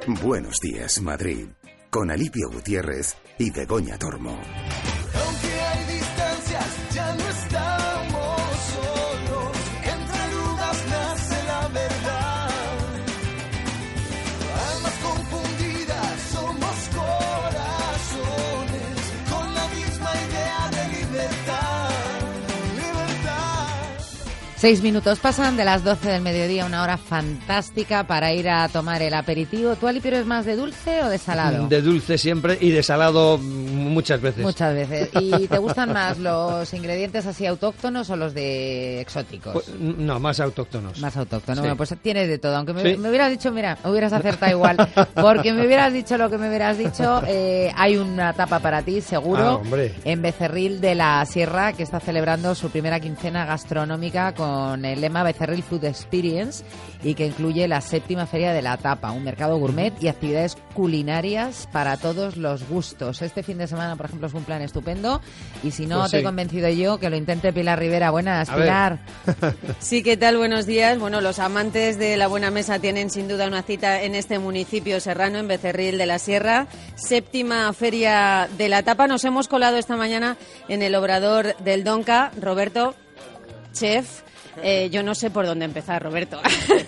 Buenos días, Madrid, con Alipio Gutiérrez y Begoña Tormo. Aunque hay distancias, ya no estamos solos. Entre dudas nace la verdad. Almas confundidas, somos corazones con la misma idea de libertad. 6 minutos pasan de las 12 del mediodía, una hora fantástica para ir a tomar el aperitivo. ¿Tú, Alipio, eres más de dulce o de salado? De dulce siempre y de salado muchas veces. Muchas veces. ¿Y te gustan más los ingredientes así autóctonos o los de exóticos? Pues, no, más autóctonos. Más autóctonos. Sí. Bueno, pues tienes de todo. Aunque me Sí. hubieras dicho, mira, hubieras acertado igual. Porque me hubieras dicho lo que me hubieras dicho. Hay una tapa para ti, seguro, hombre. en Becerril de la Sierra, que está celebrando su primera quincena gastronómica con el lema Becerril Food Experience y que incluye la 7ª Feria de la Tapa, un mercado gourmet y actividades culinarias para todos los gustos. Este fin de semana, por ejemplo, es un plan estupendo y si no Pues te he sí. convencido yo, que lo intente Pilar Rivera. Buenas, A ver. Pilar. Sí, ¿qué tal? Buenos días. Bueno, los amantes de la buena mesa tienen sin duda una cita en este municipio serrano, en Becerril de la Sierra. 7ª Feria de la Tapa. Nos hemos colado esta mañana en el obrador del Donca. Roberto, chef. Yo no sé por dónde empezar, Roberto.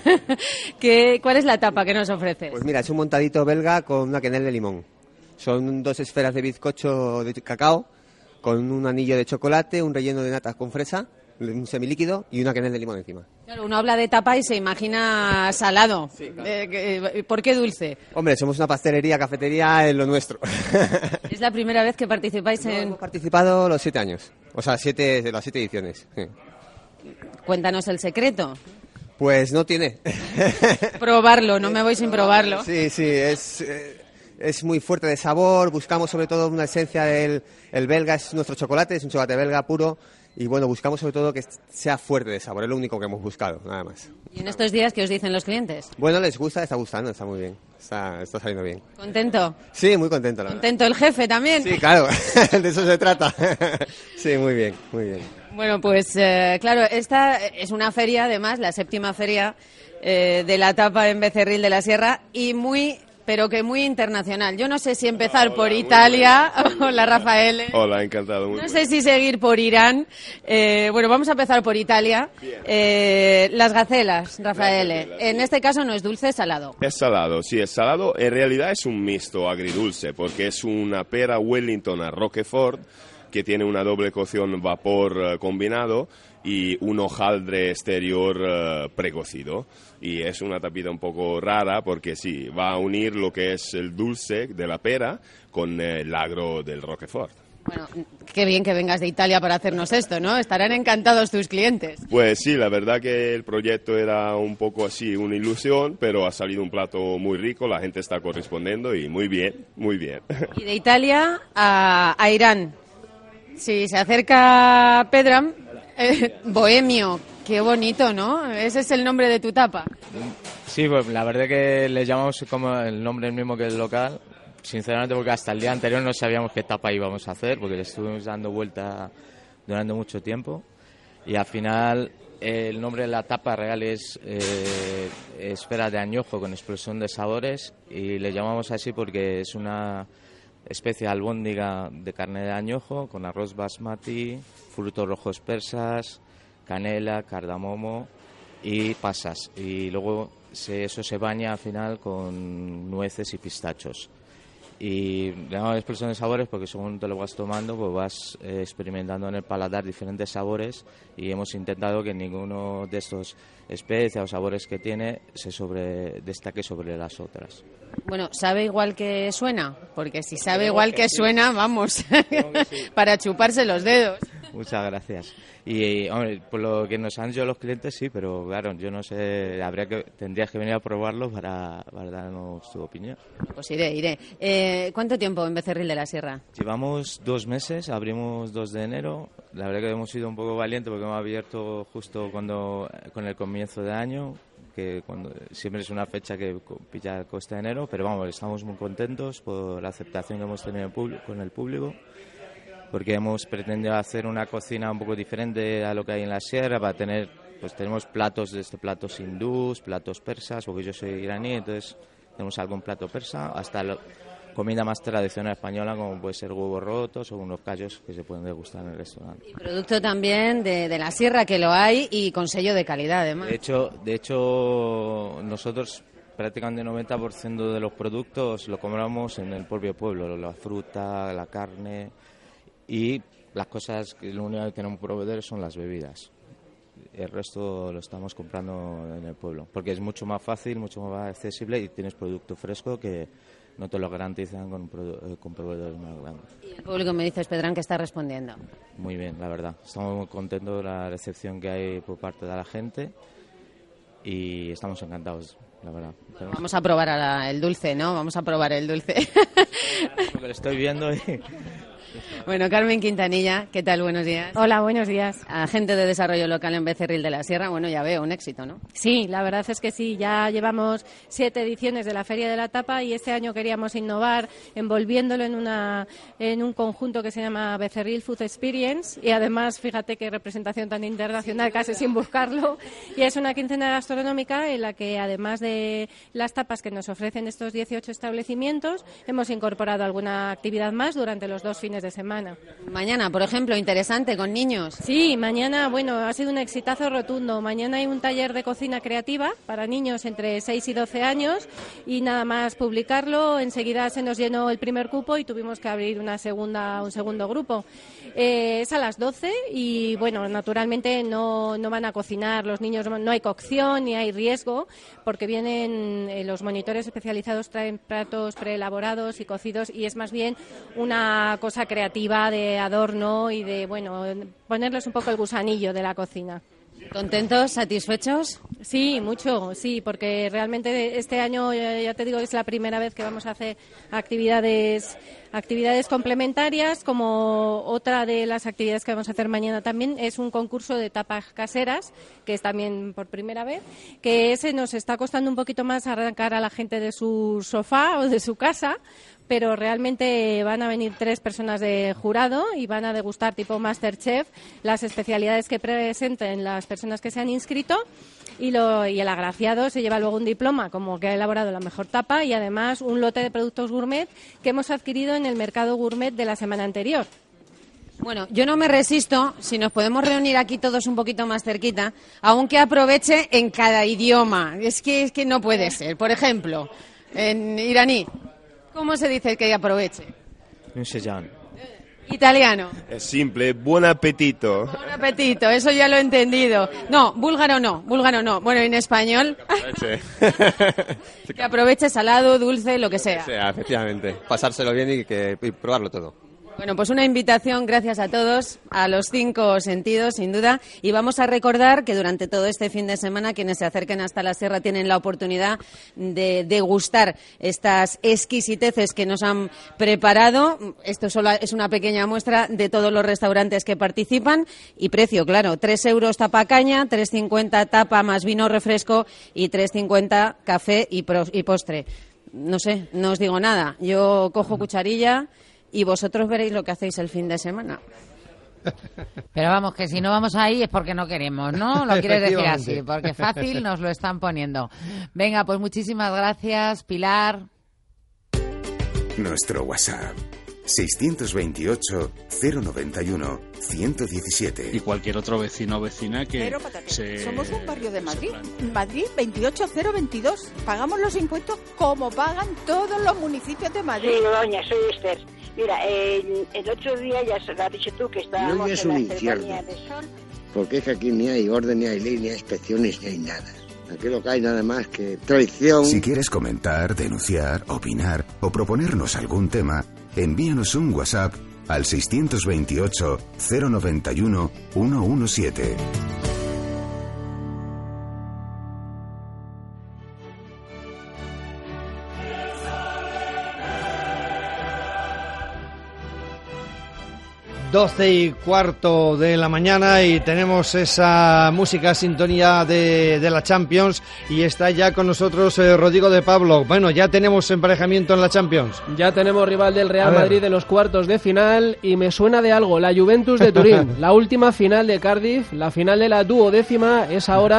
¿Cuál es la tapa que nos ofreces? Pues mira, es un montadito belga con una quenelle de limón. Son 2 esferas de bizcocho de cacao con un anillo de chocolate, un relleno de natas con fresa, un semilíquido y una quenelle de limón encima. Claro, uno habla de tapa y se imagina salado. Sí, claro. ¿Por qué dulce? Hombre, somos una pastelería, cafetería en lo nuestro. Es la primera vez que participáis en... Hemos participado los 7 años, o sea, las 7 ediciones. Sí. Cuéntanos el secreto. Pues no tiene. Probarlo, no me voy sin probarlo. Sí, es muy fuerte de sabor, buscamos sobre todo una esencia del el belga, es nuestro chocolate, es un chocolate belga puro y bueno, buscamos sobre todo que sea fuerte de sabor, es lo único que hemos buscado, nada más. ¿Y en estos días qué os dicen los clientes? Bueno, les gusta, está gustando, está muy bien, está saliendo bien. ¿Contento? Sí, muy contento, la verdad. ¿Contento el jefe también? Sí, claro, de eso se trata. Sí, muy bien, muy bien. Bueno, pues claro, esta es una feria, además, la 7ª Feria de la Tapa en Becerril de la Sierra y pero que muy internacional. Yo no sé si empezar por Italia. Hola, Rafael. Hola, encantado. No sé si seguir por Irán. Bueno, vamos a empezar por Italia. Las gacelas, Rafael. Las gacelas, En sí. este caso no es dulce, es salado. Es salado, sí, es salado. En realidad es un mixto agridulce porque es una pera Wellington a Roquefort que tiene una doble cocción vapor combinado y un hojaldre exterior precocido. Y es una tapita un poco rara porque sí, va a unir lo que es el dulce de la pera con el agro del Roquefort. Bueno, qué bien que vengas de Italia para hacernos esto, ¿no? Estarán encantados tus clientes. Pues sí, la verdad que el proyecto era un poco así, una ilusión, pero ha salido un plato muy rico, la gente está correspondiendo y muy bien, muy bien. Y de Italia a Irán. Sí, se acerca Pedram, bohemio. Qué bonito, ¿no? Ese es el nombre de tu tapa. Sí, pues la verdad que le llamamos como el nombre mismo que el local, sinceramente porque hasta el día anterior no sabíamos qué tapa íbamos a hacer, porque le estuvimos dando vuelta durante mucho tiempo y al final el nombre de la tapa real es esfera de añojo con explosión de sabores y le llamamos así porque es una especie de albóndiga de carne de añojo con arroz basmati, frutos rojos persas, canela, cardamomo y pasas. Y luego eso se baña al final con nueces y pistachos. Y le llamamos explosión de sabores porque según te lo vas tomando, pues vas experimentando en el paladar diferentes sabores y hemos intentado que ninguno de estos especias o sabores que tiene se destaque sobre las otras. Bueno, ¿sabe igual que suena? Porque si sabe igual que suena, vamos, para chuparse los dedos. Muchas gracias. Y, hombre, por lo que nos han dicho los clientes, sí, pero claro, yo no sé, tendrías que venir a probarlo para darnos tu opinión. Pues iré. ¿Cuánto tiempo en Becerril de la Sierra? Llevamos 2 meses, abrimos 2 de enero. La verdad que hemos sido un poco valientes porque hemos abierto justo con el comienzo de año, que siempre es una fecha que pilla costa de enero, pero vamos, estamos muy contentos por la aceptación que hemos tenido con el público, porque hemos pretendido hacer una cocina un poco diferente a lo que hay en la sierra, para tener, pues tenemos platos hindús, platos persas, porque yo soy iraní, entonces Tenemos algún plato persa, hasta comida más tradicional española, como puede ser huevos rotos o unos callos que se pueden degustar en el restaurante. Y producto también de la sierra, que lo hay, y con sello de calidad, además. De hecho nosotros prácticamente el 90% de los productos lo compramos en el propio pueblo, la fruta, la carne, y las cosas que lo único que tenemos proveedores son las bebidas. El resto lo estamos comprando en el pueblo, porque es mucho más fácil, mucho más accesible y tienes producto fresco que no te lo garantizan con proveedores más grandes. Y el público, me dices, Pedrán, que está respondiendo. Muy bien, la verdad. Estamos muy contentos de la recepción que hay por parte de la gente y estamos encantados, la verdad. Vamos a probar el dulce, ¿no? Vamos a probar el dulce. Lo que lo estoy viendo y... Bueno, Carmen Quintanilla, ¿qué tal? Buenos días. Hola, buenos días. Agente de desarrollo local en Becerril de la Sierra. Bueno, ya veo, un éxito, ¿no? Sí, la verdad es que sí. Ya llevamos 7 ediciones de la Feria de la Tapa y este año queríamos innovar envolviéndolo en un conjunto que se llama Becerril Food Experience, y además, fíjate qué representación tan internacional, casi sin buscarlo. Y es una quincena gastronómica en la que, además de las tapas que nos ofrecen estos 18 establecimientos, hemos incorporado alguna actividad más durante los 2 fines de semana. Mañana, por ejemplo, interesante, con niños. Sí, mañana, bueno, ha sido un exitazo rotundo. Mañana hay un taller de cocina creativa para niños entre 6 y 12 años y nada más publicarlo, enseguida se nos llenó el primer cupo y tuvimos que abrir un segundo grupo. Es a las 12 y, bueno, naturalmente no van a cocinar los niños, no hay cocción ni hay riesgo, porque vienen los monitores especializados, traen platos preelaborados y cocidos, y es más bien una cosa creativa de adorno y de, bueno, ponerles un poco el gusanillo de la cocina. ¿Contentos? ¿Satisfechos? Sí, mucho, sí, porque realmente este año, ya te digo, es la primera vez que vamos a hacer actividades complementarias, como otra de las actividades que vamos a hacer mañana también es un concurso de tapas caseras, que es también por primera vez, que ese nos está costando un poquito más arrancar a la gente de su sofá o de su casa, pero realmente van a venir 3 personas de jurado y van a degustar tipo MasterChef las especialidades que presenten las personas que se han inscrito, y el agraciado se lleva luego un diploma como que ha elaborado la mejor tapa y además un lote de productos gourmet que hemos adquirido en el mercado gourmet de la semana anterior. Bueno, yo no me resisto, si nos podemos reunir aquí todos un poquito más cerquita, aunque aproveche en cada idioma. Es que no puede ser. Por ejemplo, en iraní, ¿cómo se dice que aproveche? Italiano. Es simple, buon appetito. Buen apetito, eso ya lo he entendido. No, búlgaro no. Bueno, en español. Que aproveche salado, dulce, lo que sea. Sí, efectivamente. Pasárselo bien y probarlo todo. Bueno, pues una invitación, gracias a todos, a los 5 sentidos, sin duda. Y vamos a recordar que durante todo este fin de semana, quienes se acerquen hasta la sierra tienen la oportunidad de degustar estas exquisiteces que nos han preparado. Esto solo es una pequeña muestra de todos los restaurantes que participan. Y precio, claro, 3 euros tapa caña, 3,50 tapa más vino refresco y 3,50 café y postre. No sé, no os digo nada. Yo cojo cucharilla y vosotros veréis lo que hacéis el fin de semana. Pero vamos, que si no vamos ahí es porque no queremos, ¿no? Lo quieres decir así, porque fácil nos lo están poniendo. Venga, pues muchísimas gracias, Pilar. Nuestro WhatsApp, 628 091 117. Y cualquier otro vecino o vecina que somos un barrio de Madrid. Madrid 28022. Pagamos los impuestos como pagan todos los municipios de Madrid. Sí, doña, soy Esther. Mira, el otro día ya se lo has dicho tú que estábamos es en un la ceremonia de sol. Porque es que aquí ni hay orden, ni hay ley, ni hay inspecciones, ni hay nada. Aquí lo que hay nada más que traición. Si quieres comentar, denunciar, opinar o proponernos algún tema, envíanos un WhatsApp al 628 091 117. Doce y cuarto de la mañana y tenemos esa música sintonía de la Champions y está ya con nosotros Rodrigo de Pablo. Bueno, ya tenemos emparejamiento en la Champions. Ya tenemos rival del Real Madrid en los cuartos de final y me suena de algo, la Juventus de Turín. La última final de Cardiff, la final de la 12ª es ahora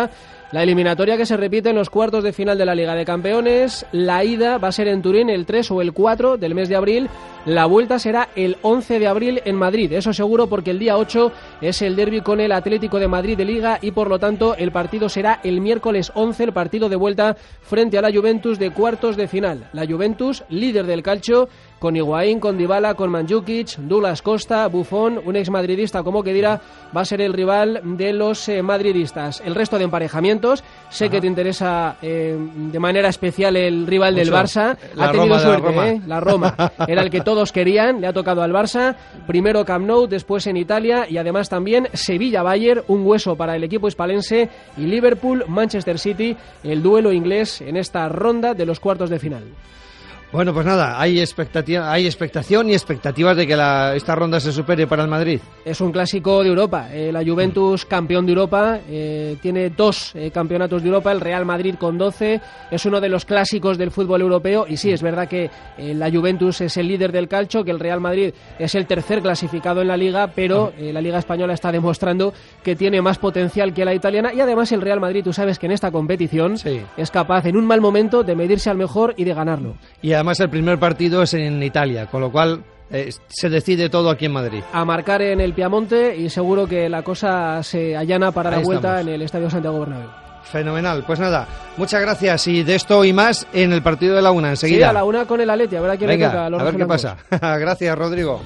La eliminatoria que se repite en los cuartos de final de la Liga de Campeones. La ida va a ser en Turín el 3 o el 4 del mes de abril. La vuelta será el 11 de abril en Madrid, eso seguro, porque el día 8 es el derbi con el Atlético de Madrid de Liga y por lo tanto el partido será el miércoles 11, el partido de vuelta frente a la Juventus de cuartos de final. La Juventus, líder del calcio, con Higuaín, con Dybala, con Mandžukić, Douglas Costa, Buffon, un exmadridista como Khedira, va a ser el rival de los madridistas. El resto de emparejamientos, sé que te interesa de manera especial el rival del Barça. Ha tenido suerte, la Roma. Era el que todos querían, le ha tocado al Barça. Primero Camp Nou, después en Italia y además también Sevilla-Bayern, un hueso para el equipo hispalense, y Liverpool-Manchester City, el duelo inglés en esta ronda de los cuartos de final. Bueno, pues nada, hay expectación y expectativas de que esta ronda se supere para el Madrid. Es un clásico de Europa. La Juventus, campeón de Europa, tiene 2 campeonatos de Europa, el Real Madrid con 12. Es uno de los clásicos del fútbol europeo y sí, es verdad que la Juventus es el líder del calcio, que el Real Madrid es el tercer clasificado en la Liga, pero la Liga Española está demostrando que tiene más potencial que la italiana y además el Real Madrid, tú sabes que en esta competición es capaz en un mal momento de medirse al mejor y de ganarlo. Y además el primer partido es en Italia, con lo cual se decide todo aquí en Madrid. A marcar en el Piamonte y seguro que la cosa se allana para la vuelta en el Estadio Santiago Bernabéu. Fenomenal, pues nada, muchas gracias y de esto y más en el partido de la 1 enseguida. Sí, a la 1 con el Atleti, a ver a quién le toca. A ver qué pasa. Gracias, Rodrigo.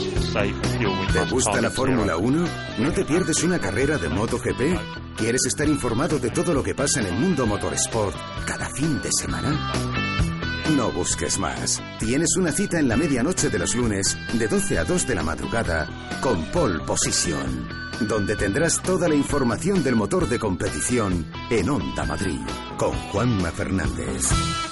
¿Te gusta la Fórmula 1? ¿No te pierdes una carrera de MotoGP? ¿Quieres estar informado de todo lo que pasa en el mundo motorsport cada fin de semana? No busques más. Tienes una cita en la medianoche de los lunes, de 12 a 2 de la madrugada, con Pole Position, donde tendrás toda la información del motor de competición en Onda Madrid, con Juanma Fernández.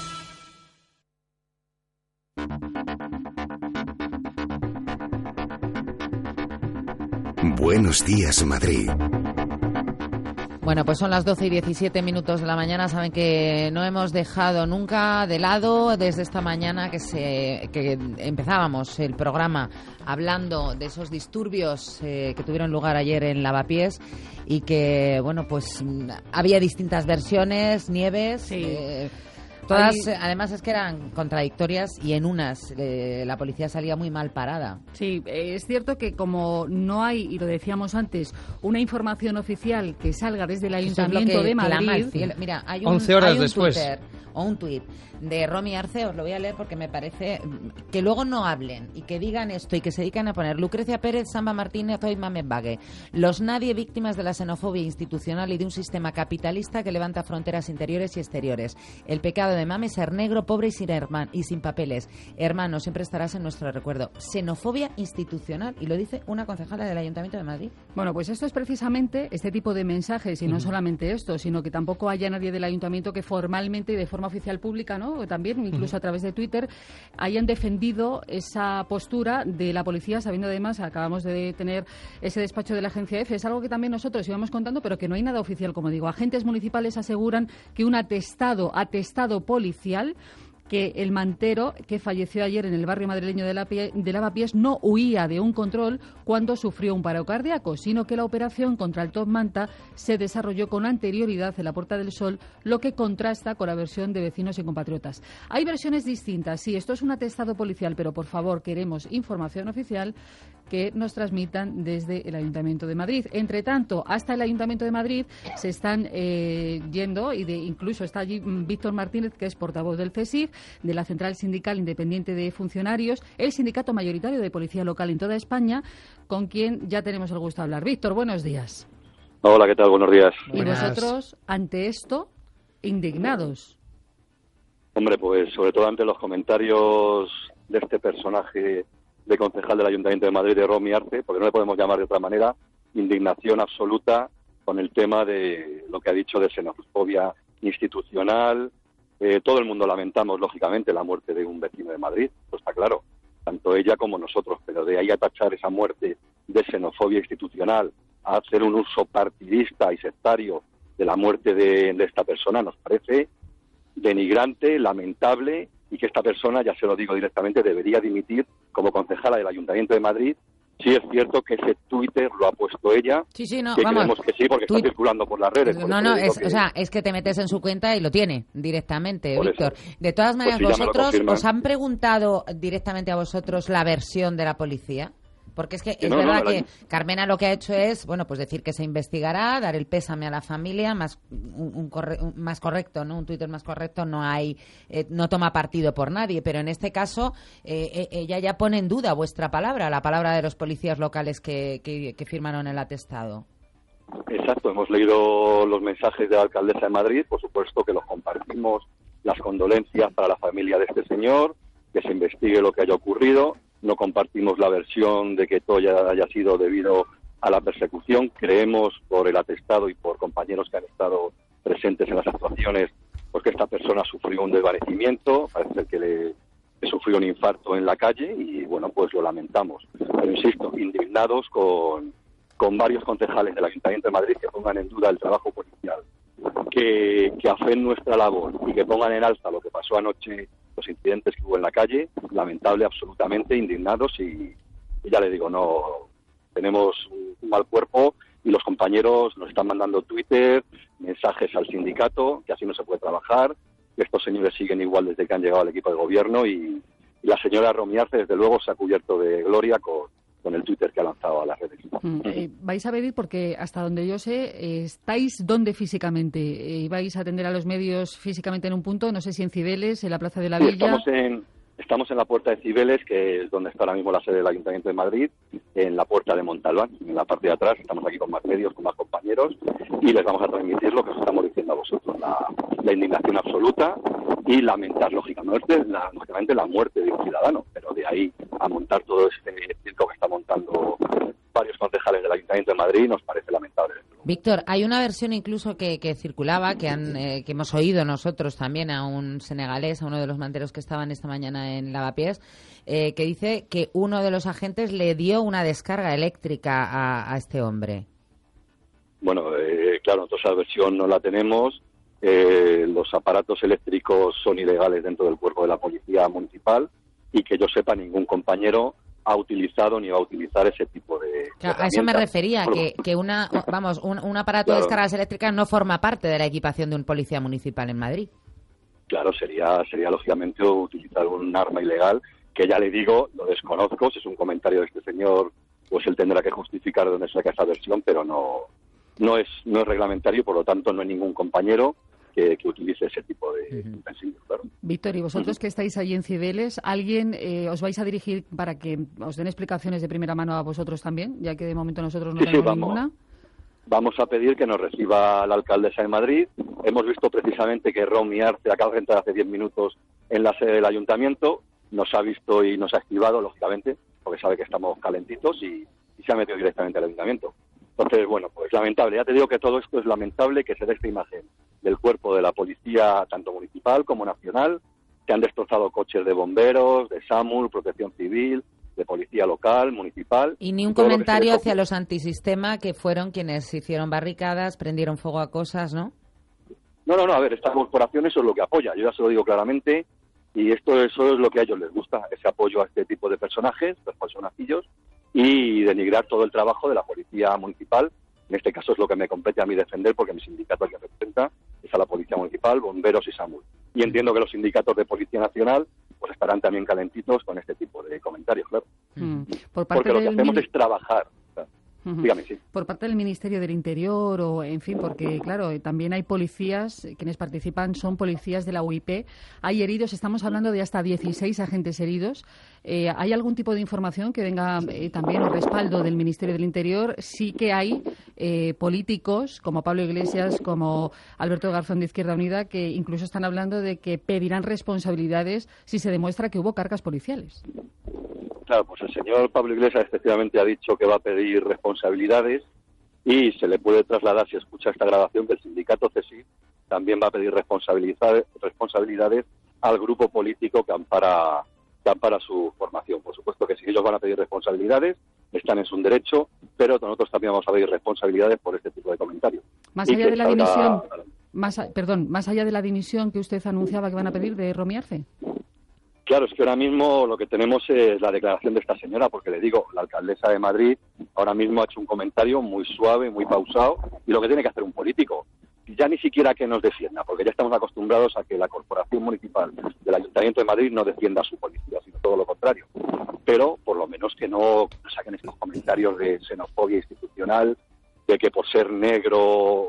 Buenos días, Madrid. Bueno, pues son las 12 y 17 minutos de la mañana. Saben que no hemos dejado nunca de lado desde esta mañana que empezábamos el programa hablando de esos disturbios que tuvieron lugar ayer en Lavapiés y que, bueno, pues había distintas versiones, Nieves. Sí. Todas, además, es que eran contradictorias y en unas la policía salía muy mal parada. Sí, es cierto que como no hay, y lo decíamos antes, una información oficial que salga desde el Ayuntamiento de Madrid... Mira, hay 11 horas después. Twitter, o un tuit de Romy Arce, os lo voy a leer porque me parece que luego no hablen y que digan esto y que se dedican a poner Lucrecia Pérez, Samba Martínez, hoy Mamet Bague, los nadie víctimas de la xenofobia institucional y de un sistema capitalista que levanta fronteras interiores y exteriores. El pecado de Mame, ser negro, pobre y sin papeles. Hermano, siempre estarás en nuestro recuerdo. Xenofobia institucional, y lo dice una concejala del Ayuntamiento de Madrid. Bueno, pues esto es precisamente este tipo de mensajes, y no solamente esto, sino que tampoco haya nadie del Ayuntamiento que formalmente y de forma oficial pública, ¿no?, también incluso a través de Twitter, hayan defendido esa postura de la policía, sabiendo además, acabamos de tener ese despacho de la agencia EFE, es algo que también nosotros íbamos contando, pero que no hay nada oficial, como digo. Agentes municipales aseguran que un atestado policial, que el mantero que falleció ayer en el barrio madrileño de Lavapiés no huía de un control cuando sufrió un paro cardíaco, sino que la operación contra el Top Manta se desarrolló con anterioridad en la Puerta del Sol, lo que contrasta con la versión de vecinos y compatriotas. Hay versiones distintas, sí, esto es un atestado policial, pero por favor queremos información oficial que nos transmitan desde el Ayuntamiento de Madrid. Entre tanto, hasta el Ayuntamiento de Madrid se están yendo, y incluso está allí Víctor Martínez, que es portavoz del CESIF, de la Central Sindical Independiente de Funcionarios, el sindicato mayoritario de policía local en toda España, con quien ya tenemos el gusto de hablar. Víctor, buenos días. Hola, ¿qué tal? Buenos días. Y vosotros, ante esto, indignados. Hombre, pues sobre todo ante los comentarios de este personaje de concejal del Ayuntamiento de Madrid, de Romy Arce, porque no le podemos llamar de otra manera, indignación absoluta con el tema de lo que ha dicho de xenofobia institucional. Todo el mundo lamentamos, lógicamente, la muerte de un vecino de Madrid, pues está claro, tanto ella como nosotros, pero de ahí a tachar esa muerte de xenofobia institucional, a hacer un uso partidista y sectario de la muerte de esta persona, nos parece denigrante, lamentable, y que esta persona, ya se lo digo directamente, debería dimitir como concejala del Ayuntamiento de Madrid Sí es cierto que ese Twitter lo ha puesto ella, sí, no, que vamos, creemos que sí, porque está circulando por las redes. No, es que te metes en su cuenta y lo tiene directamente, Víctor. De todas maneras, pues sí, ¿vosotros os han preguntado directamente a vosotros la versión de la policía? Porque es que es verdad que Carmena lo que ha hecho es, bueno, pues decir que se investigará, dar el pésame a la familia, más correcto, ¿no? Un Twitter más correcto, no hay, no toma partido por nadie, pero en este caso ella ya pone en duda vuestra palabra, la palabra de los policías locales que firmaron el atestado. Exacto, hemos leído los mensajes de la alcaldesa de Madrid, por supuesto que los compartimos, las condolencias para la familia de este señor, que se investigue lo que haya ocurrido. No compartimos la versión de que todo haya sido debido a la persecución. Creemos, por el atestado y por compañeros que han estado presentes en las actuaciones, pues que esta persona sufrió un desvanecimiento, parece que le sufrió un infarto en la calle y, bueno, pues lo lamentamos. Pero, insisto, indignados con varios concejales del Ayuntamiento de Madrid que pongan en duda el trabajo policial, que afeen nuestra labor y que pongan en alza lo que pasó anoche, los incidentes que hubo en la calle, lamentable, absolutamente, indignados y ya le digo, no tenemos un mal cuerpo y los compañeros nos están mandando Twitter, mensajes al sindicato, que así no se puede trabajar, que estos señores siguen igual desde que han llegado al equipo de gobierno y la señora Romi Arce, desde luego, se ha cubierto de gloria con el Twitter que ha lanzado a las redes. Vais a pedir, porque hasta donde yo sé, ¿estáis dónde físicamente? ¿Vais a atender a los medios físicamente en un punto? No sé si en Cibeles, en la Plaza de la Villa. Estamos en la Puerta de Cibeles, que es donde está ahora mismo la sede del Ayuntamiento de Madrid, en la Puerta de Montalbán, en la parte de atrás. Estamos aquí con más medios, con más compañeros, y les vamos a transmitir lo que os estamos diciendo a vosotros, la indignación absoluta y lamentar, lógicamente, la muerte de un ciudadano, pero de ahí a montar todo este circo que está montando varios concejales del Ayuntamiento de Madrid nos parece lamentable. Víctor, hay una versión incluso que circulaba, que hemos oído nosotros también a un senegalés, a uno de los manteros que estaban esta mañana en Lavapiés, que dice que uno de los agentes le dio una descarga eléctrica a este hombre. Bueno, claro, nosotros esa versión no la tenemos. Los aparatos eléctricos son ilegales dentro del cuerpo de la Policía Municipal y que yo sepa ningún compañero ha utilizado ni va a utilizar ese tipo de a eso me refería, que un aparato de descargas eléctricas no forma parte de la equipación de un policía municipal en Madrid. Claro, sería lógicamente utilizar un arma ilegal, que ya le digo, lo desconozco, si es un comentario de este señor, pues él tendrá que justificar de dónde saca esa versión, pero no es reglamentario, por lo tanto no hay ningún compañero que utilice ese tipo de utensilios, claro. Víctor, y vosotros que estáis allí en Cibeles, ¿alguien os vais a dirigir para que os den explicaciones de primera mano a vosotros también, ya que de momento nosotros no tenemos ninguna? Vamos a pedir que nos reciba la alcaldesa de Madrid. Hemos visto precisamente que Romi Arce acaba de entrar hace 10 minutos en la sede del ayuntamiento, nos ha visto y nos ha esquivado, lógicamente, porque sabe que estamos calentitos y se ha metido directamente al ayuntamiento. Entonces, bueno, pues lamentable. Ya te digo que todo esto es lamentable, que se dé esta imagen del cuerpo de la policía, tanto municipal como nacional, que han destrozado coches de bomberos, de SAMUR, Protección Civil, de policía local, municipal. Y ni un comentario hacia los antisistema, que fueron quienes hicieron barricadas, prendieron fuego a cosas, ¿no? No, a ver, esta corporación eso es lo que apoya, yo ya se lo digo claramente, y eso es lo que a ellos les gusta, ese apoyo a este tipo de personajes, los personajillos, y denigrar todo el trabajo de la policía municipal. En este caso es lo que me compete a mí defender, porque mi sindicato que representa es a la policía municipal, bomberos y SAMUR. Y entiendo que los sindicatos de Policía Nacional pues estarán también calentitos con este tipo de comentarios, claro. Porque lo que hacemos es trabajar. Dígame, sí. Por parte del Ministerio del Interior o, en fin, porque, claro, también hay policías, quienes participan son policías de la UIP. Hay heridos, estamos hablando de hasta 16 agentes heridos. ¿Hay algún tipo de información que venga también o respaldo del Ministerio del Interior? Sí que hay políticos como Pablo Iglesias, como Alberto Garzón de Izquierda Unida, que incluso están hablando de que pedirán responsabilidades si se demuestra que hubo cargas policiales. Claro, pues el señor Pablo Iglesias efectivamente ha dicho que va a pedir responsabilidades y se le puede trasladar, si escucha esta grabación, que el sindicato CESIF también va a pedir responsabilidades al grupo político que ampara su formación. Por supuesto que si ellos van a pedir responsabilidades, están en su derecho, pero nosotros también vamos a pedir responsabilidades por este tipo de comentarios. Más allá de la dimisión, más allá de la dimisión que usted anunciaba que van a pedir de Romi Arce. Claro, es que ahora mismo lo que tenemos es la declaración de esta señora, porque le digo, la alcaldesa de Madrid ahora mismo ha hecho un comentario muy suave, muy pausado, y lo que tiene que hacer un político, ya ni siquiera que nos defienda, porque ya estamos acostumbrados a que la Corporación Municipal del Ayuntamiento de Madrid no defienda a su policía, sino todo lo contrario. Pero, por lo menos, que no saquen estos comentarios de xenofobia institucional, de que por ser negro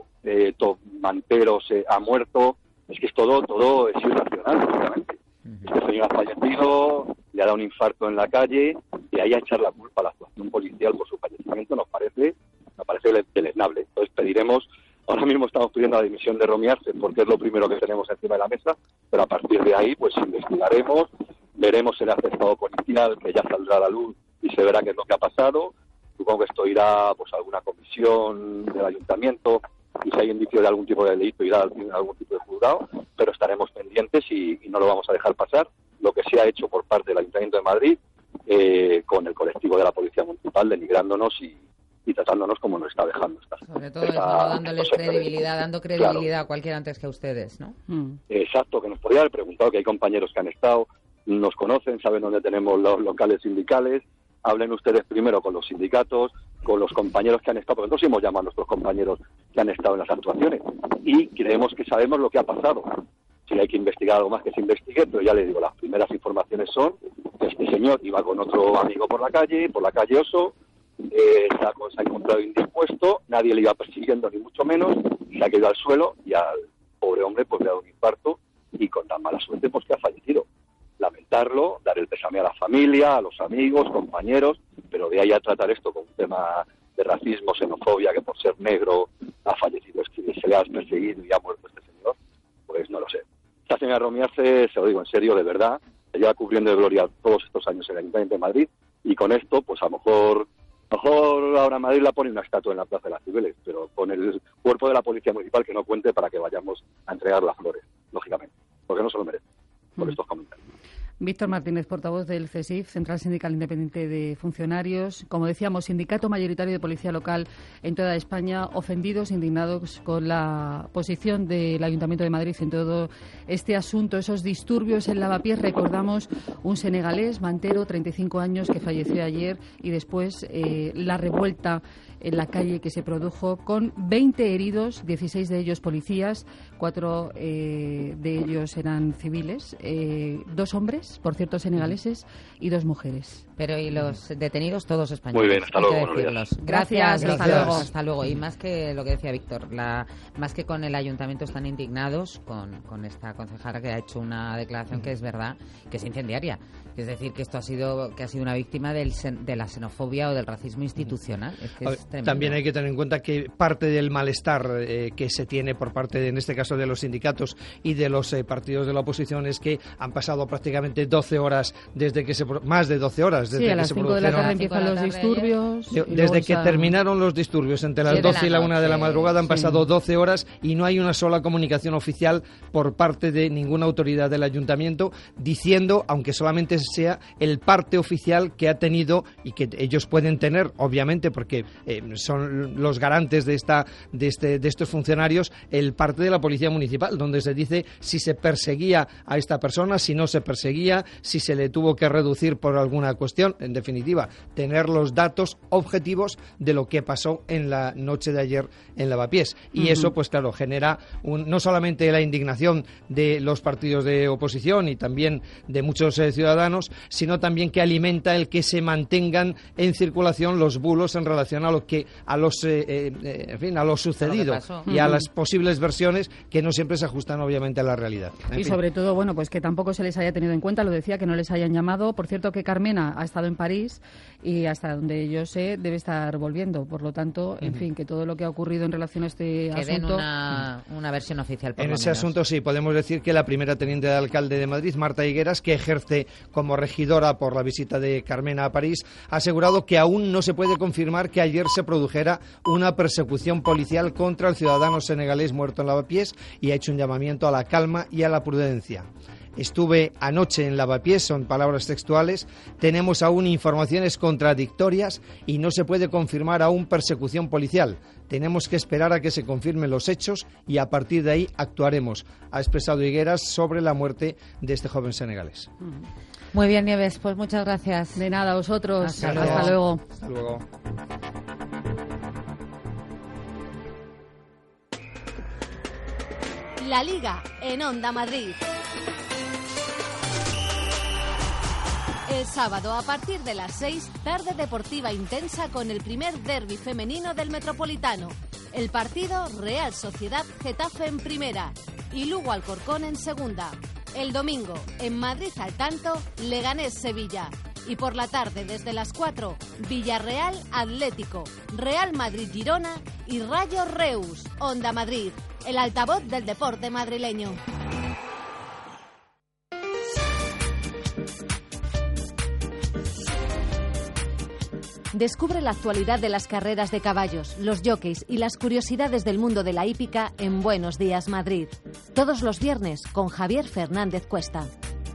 Mantero ha muerto. Es que es todo es irracional, básicamente. Este señor ha fallecido, le ha dado un infarto en la calle, y ahí a echar la culpa a la actuación policial por su fallecimiento nos parece deleznable. Entonces pediremos, ahora mismo estamos pidiendo la dimisión de Romy Arce, porque es lo primero que tenemos encima de la mesa, pero a partir de ahí pues investigaremos, veremos el atestado policial, que ya saldrá a la luz y se verá qué es lo que ha pasado. Supongo que esto irá pues a alguna comisión del ayuntamiento, y si hay indicio de algún tipo de delito irá a algún tipo de juzgado, pero estaremos pendientes y no lo vamos a dejar pasar. Lo que se ha hecho por parte del Ayuntamiento de Madrid con el colectivo de la Policía Municipal, denigrándonos y tratándonos como nos está dejando. Sobre todo dándoles credibilidad, dando credibilidad a cualquiera antes que a ustedes, ¿no? Exacto, que nos podría haber preguntado, que hay compañeros que han estado, nos conocen, saben dónde tenemos los locales sindicales. Hablen ustedes primero con los sindicatos, con los compañeros que han estado, porque nosotros hemos llamado a nuestros compañeros que han estado en las actuaciones, y creemos que sabemos lo que ha pasado. Si hay que investigar algo más, que se investigue, pero ya les digo, las primeras informaciones son que este señor iba con otro amigo por la calle Oso, se ha encontrado indispuesto, nadie le iba persiguiendo ni mucho menos, se ha caído al suelo y al pobre hombre pues le ha dado un infarto, y con tan mala suerte pues que ha fallecido. Lamentarlo, dar el pésame a la familia, a los amigos, compañeros, pero de ahí a tratar esto como un tema de racismo, xenofobia, que por ser negro ha fallecido, es que se le ha perseguido y ha muerto este señor, pues no lo sé. Esta señora Romy Arce, se lo digo en serio, de verdad, se lleva cubriendo de gloria todos estos años en el Ayuntamiento de Madrid, y con esto, pues a lo mejor ahora Madrid la pone una estatua en la Plaza de las Cibeles, pero con el cuerpo de la Policía Municipal que no cuente para que vayamos a entregar las flores, lógicamente, porque no se lo merece por estos comentarios. Víctor Martínez, portavoz del CSIF, Central Sindical Independiente de Funcionarios. Como decíamos, sindicato mayoritario de policía local en toda España, ofendidos, indignados con la posición del Ayuntamiento de Madrid en todo este asunto. Esos disturbios en Lavapiés, recordamos un senegalés, Mantero, 35 años, que falleció ayer, y después la revuelta en la calle que se produjo con 20 heridos, 16 de ellos policías, 4 de ellos eran civiles, 2 hombres, por cierto, senegaleses, y 2 mujeres. Pero y los detenidos todos españoles. Muy bien, hasta luego. Gracias. Hasta luego. Y más que lo que decía Víctor, más que con el ayuntamiento están indignados con esta concejala que ha hecho una declaración que es verdad, que es incendiaria. Es decir, que esto ha sido una víctima de la xenofobia o del racismo institucional. Es que es tremendo. También hay que tener en cuenta que parte del malestar que se tiene por parte, en este caso, de los sindicatos y de los partidos de la oposición es que han pasado prácticamente 12 horas desde que más de 12 horas desde a las 5 de la tarde empiezan los disturbios. Desde que terminaron los disturbios entre las 12 y la 1 de la madrugada han pasado 12 horas y no hay una sola comunicación oficial por parte de ninguna autoridad del ayuntamiento diciendo, aunque solamente sea el parte oficial que ha tenido y que ellos pueden tener, obviamente, porque son los garantes de estos funcionarios, el parte de la Policía Municipal, donde se dice si se perseguía a esta persona, si no se perseguía, si se le tuvo que reducir por alguna cuestión. En definitiva, tener los datos objetivos de lo que pasó en la noche de ayer en Lavapiés. Y eso, pues claro, genera no solamente la indignación de los partidos de oposición y también de muchos ciudadanos, sino también que alimenta el que se mantengan en circulación los bulos en relación a lo sucedido y a las posibles versiones que no siempre se ajustan obviamente a la realidad. Y sobre todo, bueno, pues que tampoco se les haya tenido en cuenta, lo decía, que no les hayan llamado. Por cierto, que Carmena ha estado en París y hasta donde yo sé debe estar volviendo. Por lo tanto, en fin, que todo lo que ha ocurrido en relación a este que asunto... den una versión oficial, por en lo ese menos. asunto sí, podemos decir que la primera teniente de alcalde de Madrid, Marta Higueras, que ejerce como regidora por la visita de Carmena a París, ha asegurado que aún no se puede confirmar que ayer se produjera una persecución policial contra el ciudadano senegalés muerto en Lavapiés y ha hecho un llamamiento a la calma y a la prudencia. Estuve anoche en Lavapiés, son palabras textuales, tenemos aún informaciones contradictorias y no se puede confirmar aún persecución policial. Tenemos que esperar a que se confirmen los hechos y a partir de ahí actuaremos, ha expresado Higueras sobre la muerte de este joven senegalés. Muy bien, Nieves, pues muchas gracias. De nada, a vosotros. Hasta luego. Hasta luego. La Liga en Onda Madrid. El sábado, a partir de las 6, tarde deportiva intensa con el primer derbi femenino del Metropolitano. El partido Real Sociedad Getafe en primera y Lugo Alcorcón en segunda. El domingo, en Madrid al tanto, Leganés Sevilla. Y por la tarde, desde las 4, Villarreal Atlético, Real Madrid Girona y Rayo Reus. Onda Madrid, el altavoz del deporte madrileño. Descubre la actualidad de las carreras de caballos, los jockeys y las curiosidades del mundo de la hípica en Buenos Días Madrid. Todos los viernes con Javier Fernández Cuesta.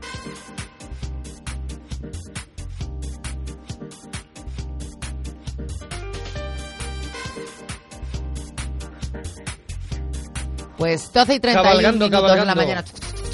Pues 12 y 31 minutos de la mañana.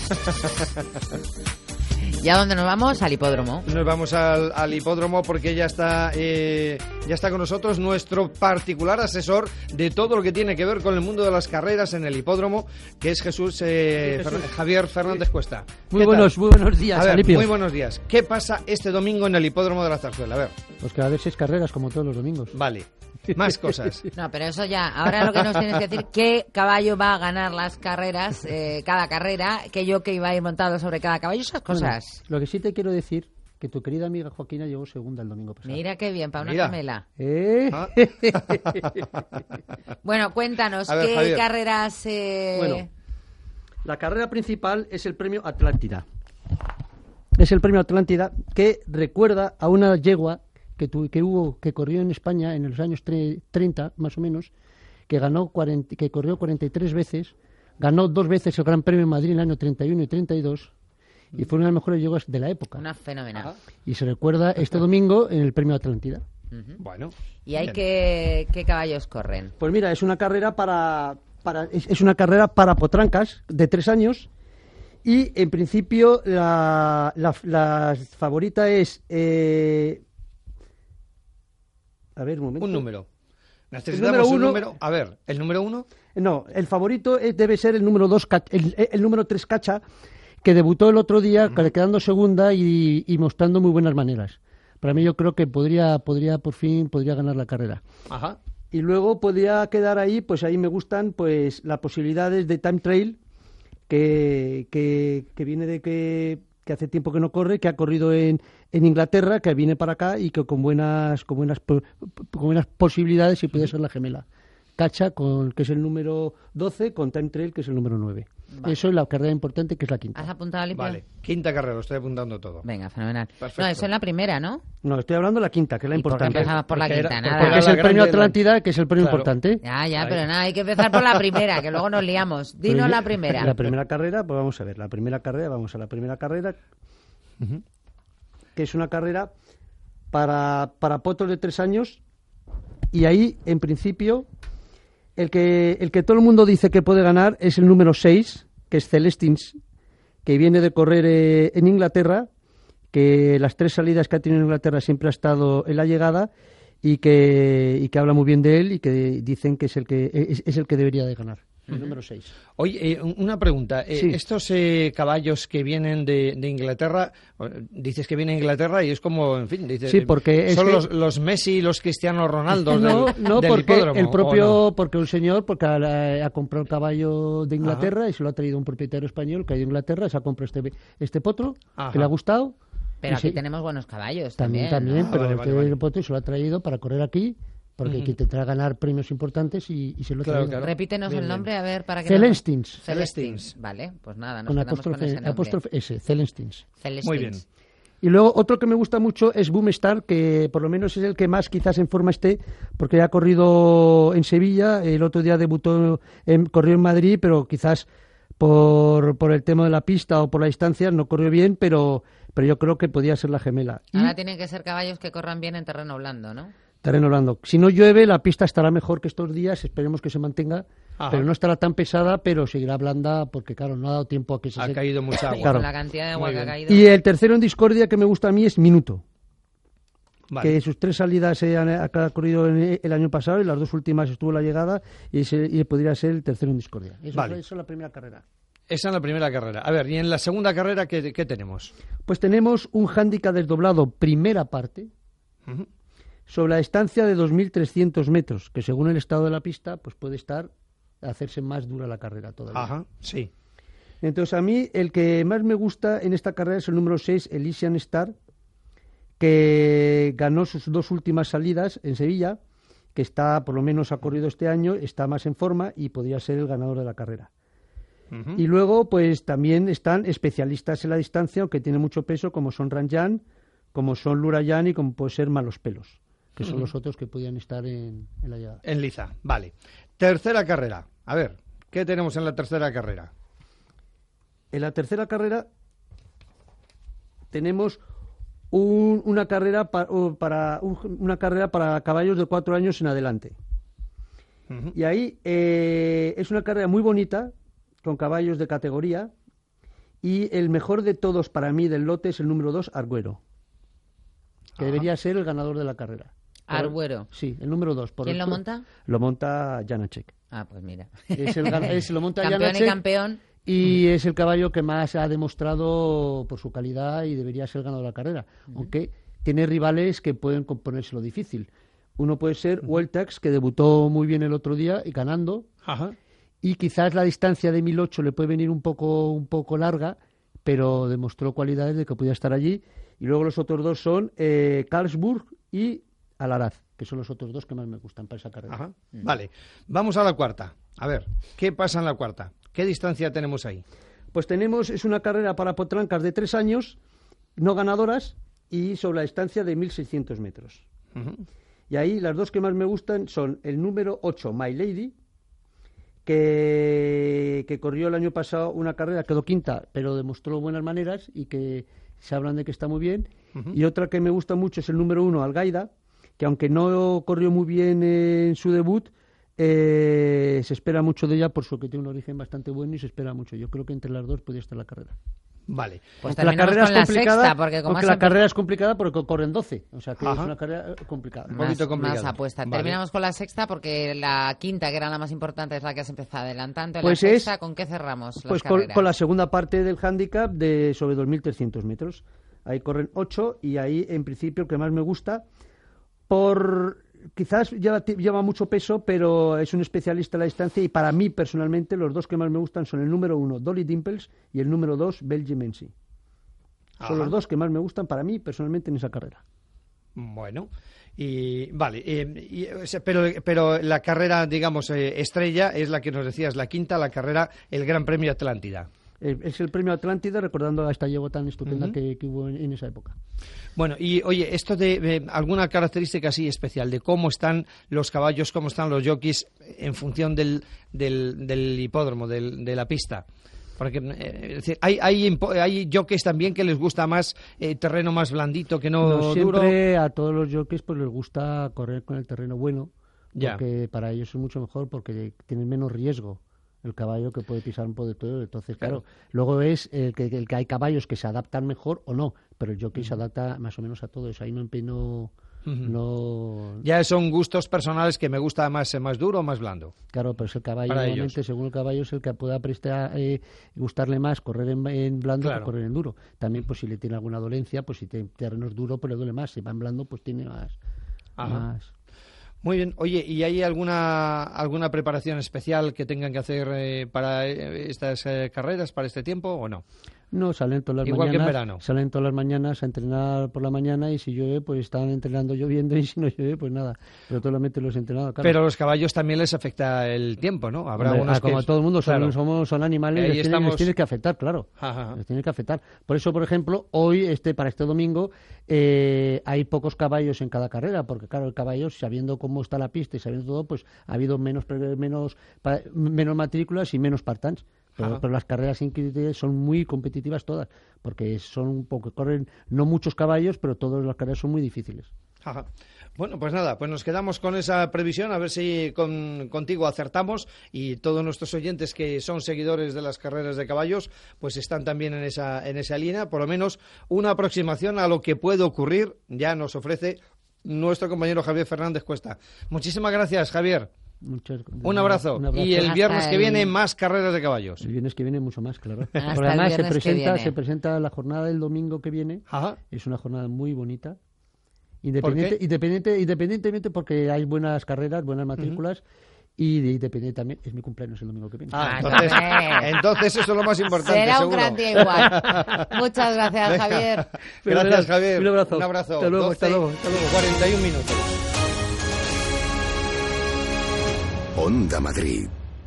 ¿Y a dónde nos vamos? Al hipódromo. Nos vamos al hipódromo porque ya está con nosotros nuestro particular asesor de todo lo que tiene que ver con el mundo de las carreras en el hipódromo, que es Javier Fernández Cuesta. Muy buenos días, a ver, Alipio. Muy buenos días. ¿Qué pasa este domingo en el hipódromo de la Zarzuela? A ver. Pues que va a haber 6 carreras como todos los domingos. Vale. Más cosas. No, pero eso ya. Ahora lo que nos tienes que decir, ¿qué caballo va a ganar las carreras, cada carrera? ¿Qué jockey va a ir montado sobre cada caballo? Esas cosas. Bueno, lo que sí te quiero decir, que tu querida amiga Joaquina llegó segunda el domingo pasado. Mira qué bien, para una gemela. Ah. Bueno, cuéntanos, ver, ¿qué Javier. carreras...? Bueno, la carrera principal es el premio Atlántida. Es el premio Atlántida que recuerda a una yegua que corrió en España en los años 30, más o menos, que corrió 43 veces, ganó 2 veces el Gran Premio de Madrid en el año 31 y 32, y fue una de las mejores yeguas de la época. Una fenomenal. Y se recuerda este domingo en el premio Atlántida. Bueno. ¿Y hay qué caballos corren? Pues mira, es una carrera es una carrera para potrancas de 3 años. Y en principio la favorita es... A ver, un momento. Un número. Necesitamos un número. A ver, ¿el número 1? No, el favorito debe ser el número 2, el número 3 Cacha, que debutó el otro día quedando segunda y mostrando muy buenas maneras. Para mí yo creo que podría ganar la carrera. Ajá. Y luego podría quedar ahí, pues ahí me gustan pues las posibilidades de Time Trail, que viene de que hace tiempo que no corre, que ha corrido en Inglaterra, que viene para acá y que con buenas posibilidades y puede ser la gemela. Cacha, que es el número 12, con Time Trail, que es el número 9. Vale. Eso es la carrera importante, que es la quinta. ¿Has apuntado, Alipio? Vale, quinta carrera, lo estoy apuntando todo. Venga, fenomenal. Perfecto. No, eso es la primera, ¿no? No, estoy hablando de la quinta, que es la importante. Empezamos por la quinta, nada. Porque es el premio Atlántida, que es el premio importante. Ya, pero nada, hay que empezar por la primera, que luego nos liamos. Dinos la primera. La primera carrera, pues vamos a ver. Vamos a la primera carrera, que es una carrera para potros de 3 años, y ahí, en principio, el que todo el mundo dice que puede ganar es el número 6, que es Celestins, que viene de correr en Inglaterra, que las 3 salidas que ha tenido en Inglaterra siempre ha estado en la llegada, y que habla muy bien de él, y que dicen que es el que debería de ganar. El número 6. Oye, una pregunta. Sí. Estos caballos que vienen de Inglaterra, dices que vienen de Inglaterra y es como, en fin, dices, sí, porque son los Messi y los Cristiano Ronaldo no, del porque hipódromo, el propio, no? porque un señor ha comprado el caballo de Inglaterra y se lo ha traído un propietario español que ha ido a Inglaterra, se ha comprado este potro, que le ha gustado. Pero aquí tenemos buenos caballos también. También, ¿no? pero el potro se lo ha traído para correr aquí, porque hay que intentar ganar premios importantes y se lo ha traído. Claro. Repítenos el nombre, a ver, para que... Celestins. Celestins. Vale, pues nada, nos con quedamos con ese nombre. apóstrofe S, Celestins. Muy bien. Y luego otro que me gusta mucho es Boomstar, que por lo menos es el que más quizás en forma esté, porque ya ha corrido en Sevilla, el otro día corrió en Madrid, pero quizás por el tema de la pista o por la distancia no corrió bien, pero yo creo que podía ser la gemela. Ahora tienen que ser caballos que corran bien en terreno blando, ¿no? Terreno blando. Si no llueve, la pista estará mejor que estos días, esperemos que se mantenga, pero no estará tan pesada, pero seguirá blanda porque, claro, no ha dado tiempo a que se Ha caído mucha agua. Claro. Con la cantidad de agua que ha caído. Y el tercero en discordia que me gusta a mí es Minuto. Vale. Que sus 3 salidas ha corrido el año pasado y las 2 últimas estuvo la llegada y podría ser el tercero en discordia. Eso es la primera carrera. Esa es la primera carrera. A ver, ¿y en la segunda carrera qué tenemos? Pues tenemos un hándicap desdoblado primera parte sobre la distancia de 2.300 metros, que según el estado de la pista pues puede hacerse más dura la carrera todavía. Ajá, sí. Entonces a mí el que más me gusta en esta carrera es el número 6, Elysian Star, que ganó sus 2 últimas salidas en Sevilla, que por lo menos ha corrido este año, está más en forma y podría ser el ganador de la carrera. Y luego, pues también están especialistas en la distancia, aunque tiene mucho peso, como son Ranjan, como son Lurayan y como puede ser Malos Pelos, que son los otros que podían estar en la llegada. En liza, vale. Tercera carrera. A ver, ¿qué tenemos en la tercera carrera? En la tercera carrera tenemos una carrera para caballos de 4 años en adelante. Y ahí es una carrera muy bonita, con caballos de categoría, y el mejor de todos para mí del lote es el número 2, Arguero, que debería ser el ganador de la carrera. Arguero. Sí, el número 2. ¿Quién lo monta? Lo monta Janacek. Ah, pues mira. Lo monta campeón Janacek, y campeón. Y es el caballo que más ha demostrado por su calidad y debería ser el ganador de la carrera. Aunque tiene rivales que pueden ponérselo difícil. Uno puede ser Weltax, que debutó muy bien el otro día y ganando. Y quizás la distancia de 1008 le puede venir un poco larga, pero demostró cualidades de que podía estar allí. Y luego los otros 2 son Karlsburg y Alaraz, que son los otros 2 que más me gustan para esa carrera. Vale, vamos a la cuarta. A ver, ¿qué pasa en la cuarta? ¿Qué distancia tenemos ahí? Pues es una carrera para potrancas de 3 años, no ganadoras, y sobre la distancia de 1.600 metros. Y ahí las 2 que más me gustan son el número 8, My Lady, que corrió el año pasado una carrera, quedó quinta, pero demostró buenas maneras y que se hablan de que está muy bien. Y otra que me gusta mucho es el número 1, Algaida, que aunque no corrió muy bien en su debut, se espera mucho de ella por su que tiene un origen bastante bueno y se espera mucho. Yo creo que entre las 2 podría estar la carrera. Vale. Pues la carrera es complicada, sexta, porque la carrera es complicada porque corren 12, o sea que es una carrera complicada. Un poquito complicada. Más apuesta. Vale. Terminamos con la sexta porque la quinta, que era la más importante, es la que has empezado adelantando. Pues la sexta, ¿con qué cerramos? Pues con la segunda parte del hándicap de sobre 2.300 metros. Ahí corren 8 y ahí en principio el que más me gusta quizás lleva mucho peso, pero es un especialista en la distancia y para mí personalmente los 2 que más me gustan son el número 1, Dolly Dimples, y el número 2, Belgium Menzi. Son los 2 que más me gustan para mí personalmente en esa carrera. Bueno, y vale, pero la carrera, digamos, estrella es la que nos decías, la quinta, la carrera, el Gran Premio Atlántida. Es el premio Atlántida, recordando a esta yegua tan estupenda que hubo en esa época. Bueno, y oye, esto de alguna característica así especial, de cómo están los caballos, cómo están los jockeys en función del hipódromo, de la pista. Porque es decir, hay jockeys también que les gusta más terreno más blandito que no duro. Siempre a todos los jockeys pues les gusta correr con el terreno bueno, porque para ellos es mucho mejor porque tienen menos riesgo. El caballo que puede pisar un poco de todo, entonces claro, luego es el que hay caballos que se adaptan mejor o no, pero el jockey se adapta más o menos a todo eso, ahí no ya son gustos personales, que me gusta más duro o más blando. Claro, pero es el caballo, normalmente según el caballo es el que pueda gustarle más correr en blando que correr en duro. También pues si le tiene alguna dolencia, pues si tiene terreno duro pues le duele más, si va en blando pues tiene más. Muy bien. Oye, ¿y hay alguna preparación especial que tengan que hacer para estas carreras, para este tiempo o no? No, salen todas las mañanas. Igual que en verano. Salen todas las mañanas a entrenar por la mañana y si llueve, pues están entrenando lloviendo y si no llueve, pues nada. Pero solamente los entrenados, claro. Pero a los caballos también les afecta el tiempo, ¿no? Habrá unos como a todo el mundo, son animales, les tiene que afectar, claro. Les tiene que afectar. Por eso, por ejemplo, hoy, para este domingo, hay pocos caballos en cada carrera, porque claro, el caballo, sabiendo cómo está la pista y sabiendo todo, pues ha habido menos matrículas y menos partants. Pero las carreras son muy competitivas todas, porque corren no muchos caballos, pero todas las carreras son muy difíciles. Ajá. Bueno, pues nada, pues nos quedamos con esa previsión, a ver si contigo acertamos, y todos nuestros oyentes que son seguidores de las carreras de caballos, pues están también en esa línea. Por lo menos una aproximación a lo que puede ocurrir ya nos ofrece nuestro compañero Javier Fernández Cuesta. Muchísimas gracias, Javier. Un abrazo. Y el viernes que viene más carreras de caballos. El viernes que viene mucho más, claro. Hasta además el se presenta la jornada del domingo que viene. Ajá. Es una jornada muy bonita. Independientemente porque hay buenas carreras, buenas matrículas, y independientemente también es mi cumpleaños el domingo que viene. Entonces eso es lo más importante. Será seguro. un gran día igual. Muchas gracias, Venga. Javier. Gracias, Javier. Un abrazo. Un abrazo. Hasta luego, hasta luego. 41 minutos. Onda Madrid.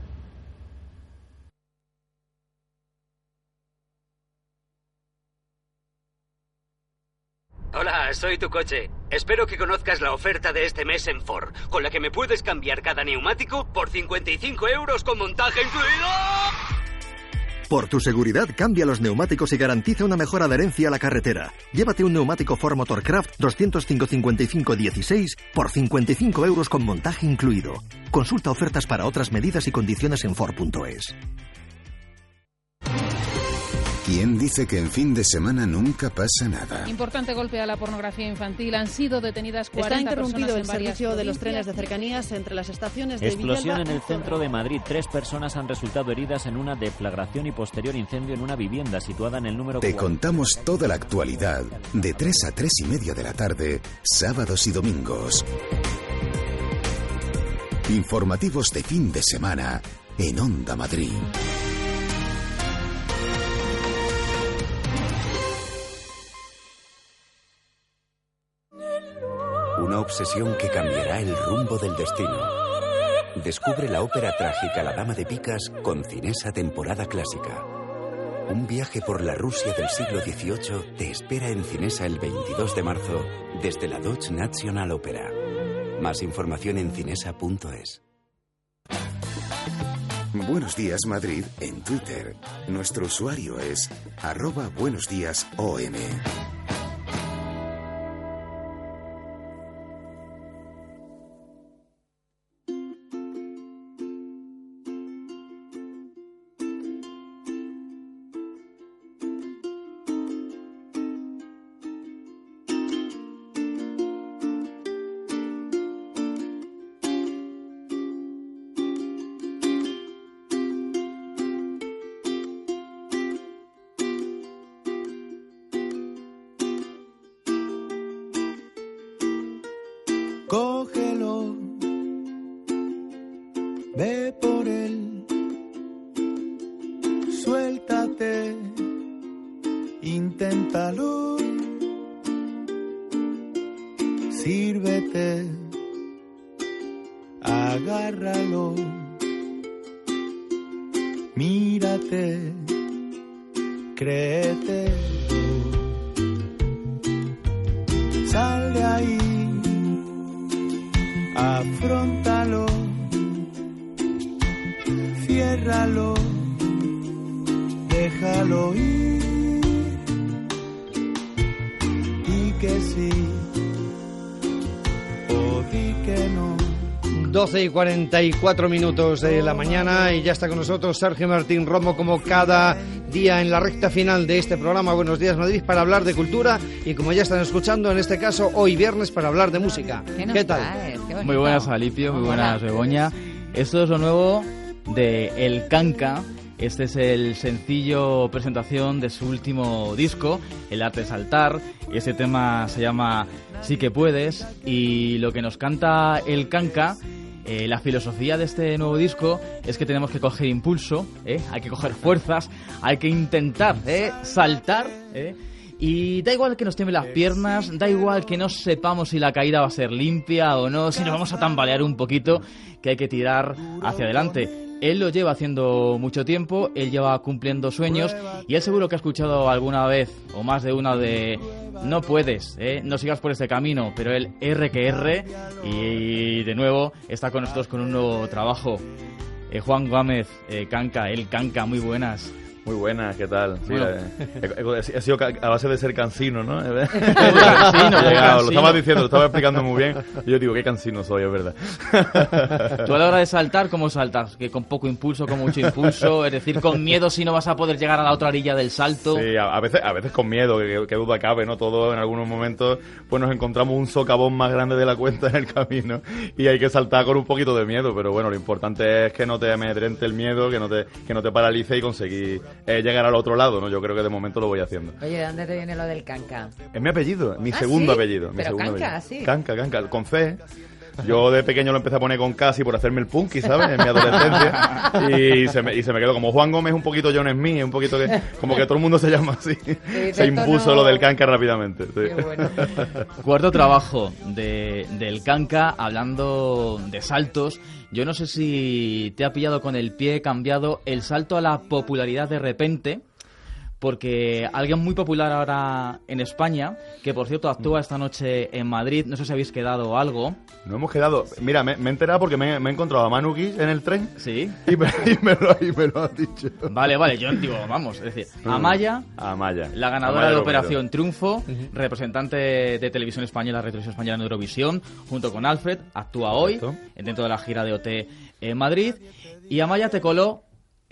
Hola, soy tu coche. Espero que conozcas la oferta de este mes en Ford, con la que me puedes cambiar cada neumático por 55 € con montaje incluido. Por tu seguridad, cambia los neumáticos y garantiza una mejor adherencia a la carretera. Llévate un neumático Ford Motorcraft 205-55-16 por 55 € con montaje incluido. Consulta ofertas para otras medidas y condiciones en Ford.es. ¿Quién dice que en fin de semana nunca pasa nada? Importante golpe a la pornografía infantil. Han sido detenidas 40 Está interrumpido el personas en servicio de los provincias. trenes de cercanías entre las estaciones de Explosión Villalba en el y Torre. centro de Madrid. 3 personas han resultado heridas en una deflagración y posterior incendio en una vivienda situada en el número Te 4. contamos toda la actualidad de 3 a 3 y media de la tarde, sábados y domingos. Informativos de fin de semana en Onda Madrid. Una obsesión que cambiará el rumbo del destino. Descubre la ópera trágica La Dama de Picas con Cinesa temporada clásica. Un viaje por la Rusia del siglo XVIII te espera en Cinesa el 22 de marzo desde la Deutsche National Opera. Más información en cinesa.es. Buenos días Madrid en Twitter. Nuestro usuario es @buenosdíasom. Cógelo, ve por él, suéltate, inténtalo, sírvete, agárralo, mírate, créete, sal de ahí. Afróntalo, ciérralo, déjalo ir, di que sí o di que no. 12 y 44 minutos de la mañana y ya está con nosotros Sergio Martín Romo, como cada día en la recta final de este programa Buenos Días Madrid, para hablar de cultura y, como ya están escuchando, en este caso hoy viernes, para hablar de música. ¿Qué tal? Muy buenas, Alicio, muy buenas, Begoña. Esto es lo nuevo de El Canca. Este es el sencillo presentación de su último disco, El Arte de Saltar. Este tema se llama Sí que puedes, y lo que nos canta El Canca, la filosofía de este nuevo disco es que tenemos que coger impulso, hay que coger fuerzas, hay que intentar saltar, y da igual que nos tiemblen las piernas, da igual que no sepamos si la caída va a ser limpia o no, si nos vamos a tambalear un poquito, que hay que tirar hacia adelante. Él lo lleva haciendo mucho tiempo, él lleva cumpliendo sueños, y él seguro que ha escuchado alguna vez, o más de una, de no puedes, no sigas por este camino, pero él R, y de nuevo está con nosotros con un nuevo trabajo. Juan Gómez, Canca, El Canca, muy buenas. Muy buenas, ¿qué tal? Sí, bueno. He sido a base de ser cansino, ¿no? Lo estabas diciendo, lo estaba explicando muy bien. Y yo digo, qué cansino soy, es verdad. Tú a la hora de saltar, ¿cómo saltas? ¿Que con poco impulso, con mucho impulso? Es decir, con miedo si no vas a poder llegar a la otra orilla del salto. Sí, a veces con miedo, que duda cabe, ¿no? Todo en algunos momentos pues nos encontramos un socavón más grande de la cuenta en el camino y hay que saltar con un poquito de miedo, pero bueno, lo importante es que no te amedrente el miedo, que no te paralice y conseguir llegar al otro lado, ¿no? Yo creo que de momento lo voy haciendo. Oye, ¿de dónde te viene lo del canca? Es mi apellido, mi segundo apellido. Pero segundo canca, apellido. sí. Canca, con C. Yo de pequeño lo empecé a poner con casi por hacerme el punky, ¿sabes? En mi adolescencia. Y se me quedó como Juan Gómez, un poquito John Smith, un poquito que como que todo el mundo se llama así. Se impuso lo del canca rápidamente. Sí. Qué bueno. Cuarto trabajo del canca, hablando de saltos. Yo no sé si te ha pillado con el pie cambiado el salto a la popularidad de repente. Porque alguien muy popular ahora en España, que por cierto actúa esta noche en Madrid, no sé si habéis quedado o algo. No hemos quedado. Mira, me he enterado porque me he encontrado a Manu Guix en el tren. Sí. Y me lo ha dicho. Vale, yo digo, vamos, es decir, Amaya, la ganadora de Operación Triunfo, representante de Televisión Española, Televisión Española en Eurovisión, junto con Alfred, actúa hoy dentro de la gira de OT en Madrid. Y Amaya te coló,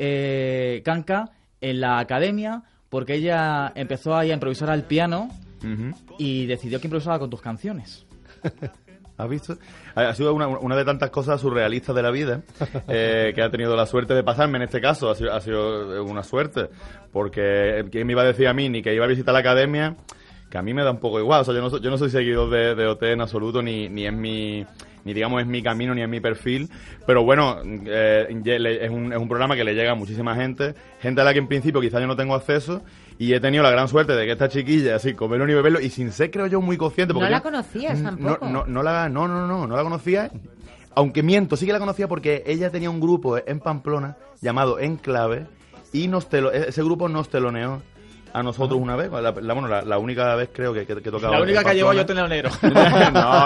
canca, en la academia, porque ella empezó ahí a improvisar al piano y decidió que improvisaba con tus canciones. ¿Has visto? Ha sido una de tantas cosas surrealistas de la vida que ha tenido la suerte de pasarme en este caso. Ha sido una suerte, porque ¿quién me iba a decir a mí ni que iba a visitar la academia? Que a mí me da un poco igual. O sea, yo no soy seguidor de OT en absoluto, ni es mi... ni digamos es mi camino ni es mi perfil, pero bueno, es un programa que le llega a muchísima gente a la que en principio quizás yo no tengo acceso, y he tenido la gran suerte de que esta chiquilla, así, comerlo ni beberlo, y sin ser, creo yo, muy consciente, porque ¿No la conocías tampoco? No la conocía, aunque miento, sí que la conocía porque ella tenía un grupo en Pamplona llamado Enclave, y ese grupo nos teloneó a nosotros una vez, la única vez creo que tocaba. La única que llevo yo telonero. No,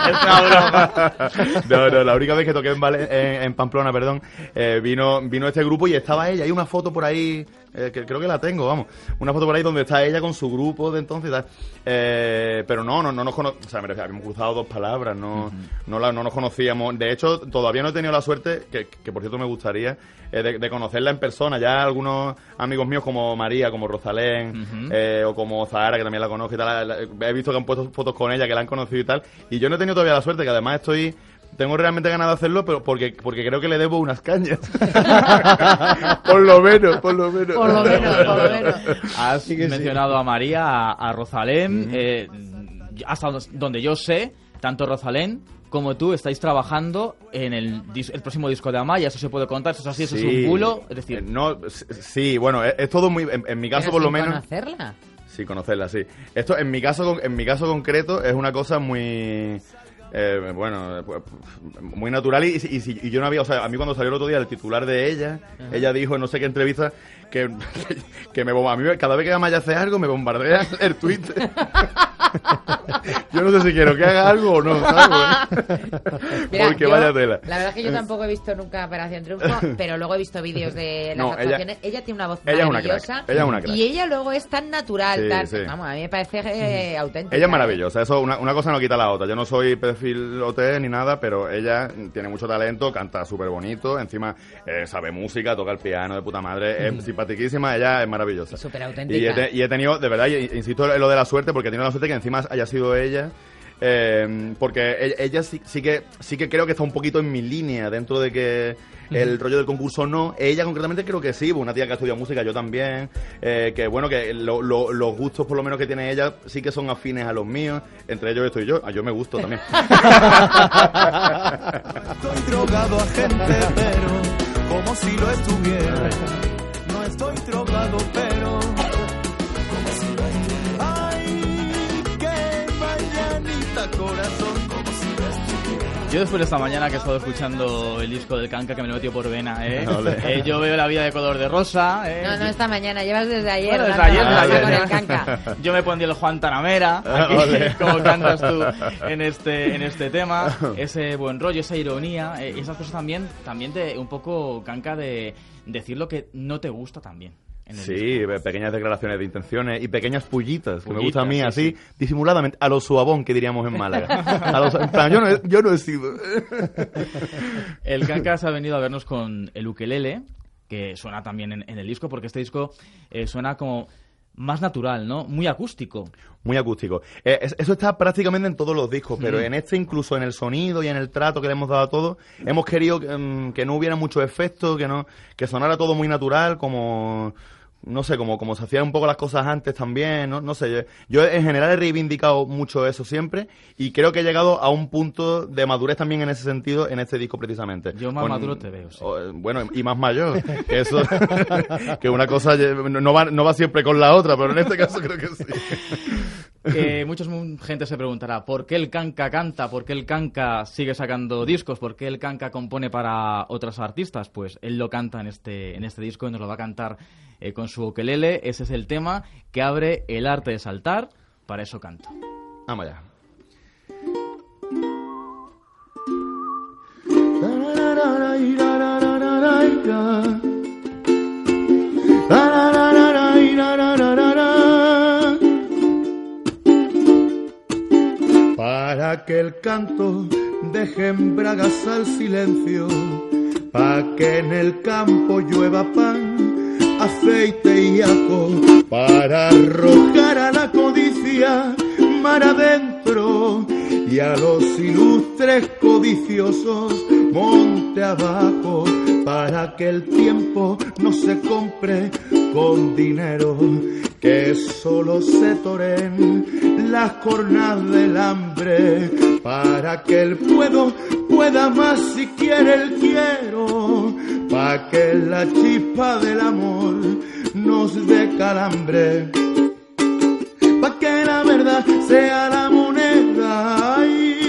la única vez que toqué en Pamplona, perdón, vino este grupo y estaba ella. Hay una foto por ahí, que creo que la tengo, vamos. Una foto por ahí donde está ella con su grupo de entonces y tal. Pero no nos conocíamos, o sea, habíamos cruzado dos palabras, no nos conocíamos. De hecho, todavía no he tenido la suerte, que por cierto me gustaría, de conocerla en persona. Ya algunos amigos míos como María, como Rosalén, o como Zahara, que también la conozco y tal, he visto que han puesto fotos con ella, que la han conocido y tal, y yo no he tenido todavía la suerte, que además tengo realmente ganas de hacerlo, pero porque creo que le debo unas cañas. por lo menos. Has mencionado a María, a Rosalén, hasta donde yo sé, tanto Rosalén como tú estáis trabajando en el próximo disco de Amaya. Eso se puede contar, eso es así, eso es un bulo, es decir... Sí, bueno, es todo muy... En mi caso, por lo menos... ¿Conocerla? Sí, conocerla, sí. Esto, en mi caso concreto, es una cosa muy... muy natural y yo no había... O sea, a mí cuando salió el otro día el titular de ella, ella dijo en no sé qué entrevista que a mí cada vez que Amaya hace algo me bombardea el Twitter. Yo no sé si quiero que haga algo o no, ¿sabes? Mira, porque vaya tela. La verdad es que yo tampoco he visto nunca Operación Triunfo, pero luego he visto vídeos de las actuaciones. Ella tiene una voz maravillosa. Ella es una crack. Y ella luego es tan natural, sí. Vamos, a mí me parece auténtica. Ella es maravillosa, eso una cosa no quita la otra. Yo no soy perfil OT ni nada, pero ella tiene mucho talento, canta súper bonito, encima sabe música, toca el piano de puta madre, es simpaticísima, ella es maravillosa. Súper auténtica. Y he tenido, de verdad, insisto en lo de la suerte, porque he tenido la suerte que encima haya sido ella, porque ella sí que creo que está un poquito en mi línea dentro de que el rollo del concurso no. Ella concretamente creo que sí, una tía que ha estudiado música, yo también, que bueno, que los gustos por lo menos que tiene ella sí que son afines a los míos, entre ellos estoy yo me gusto también. Estoy drogado a gente, pero como si lo estuviera. No estoy drogado, pero como si lo estuviera. Ay, qué mañanita, corazón, como si lo estuviera. Yo después de esta mañana que he estado escuchando el disco del Canca, que me lo metió por vena, yo veo la vida de color de rosa. No, esta mañana, llevas desde ayer. Bueno, desde ayer. Con el Canca. Yo me pondría el Juan Tanamera, aquí, como cantas tú en este tema, ese buen rollo, esa ironía, esas cosas también de un poco, Canca, de decir lo que no te gusta también el Sí, disco. pequeñas declaraciones de intenciones y pequeñas pullitas, que me gusta a mí, sí, así, sí. disimuladamente, a lo suabón, que diríamos en Málaga. En plan, yo no he sido... El Cancas ha venido a vernos con el ukelele, que suena también en el disco, porque este disco suena como más natural, ¿no? Muy acústico. Muy acústico. Eso está prácticamente en todos los discos, pero en este, incluso en el sonido y en el trato que le hemos dado a todo, hemos querido que no hubiera muchos efectos, que sonara todo muy natural, como... No sé, como se hacían un poco las cosas antes también, no sé. Yo en general he reivindicado mucho eso siempre y creo que he llegado a un punto de madurez también en ese sentido en este disco precisamente. Yo más maduro te veo, sí. Bueno, y más mayor. Que eso, que una cosa no va siempre con la otra, pero en este caso creo que sí. Mucha gente se preguntará, ¿por qué el Canca canta? ¿Por qué el Canca sigue sacando discos? ¿Por qué el Canca compone para otros artistas? Pues él lo canta en este disco y nos lo va a cantar con su ukelele. Ese es el tema que abre El arte de saltar. Para eso canto. Vamos allá. Para que el canto deje en bragas al silencio, pa' que en el campo llueva pan, aceite y ajo, para arrojar a la codicia mar adentro y a los ilustres codiciosos monte abajo, para que el tiempo no se compre con dinero, que solo se toren las cornas del hambre, para que el pueda más si quiere el quiero, para que la chispa del amor nos dé calambre, para que la verdad sea la moneda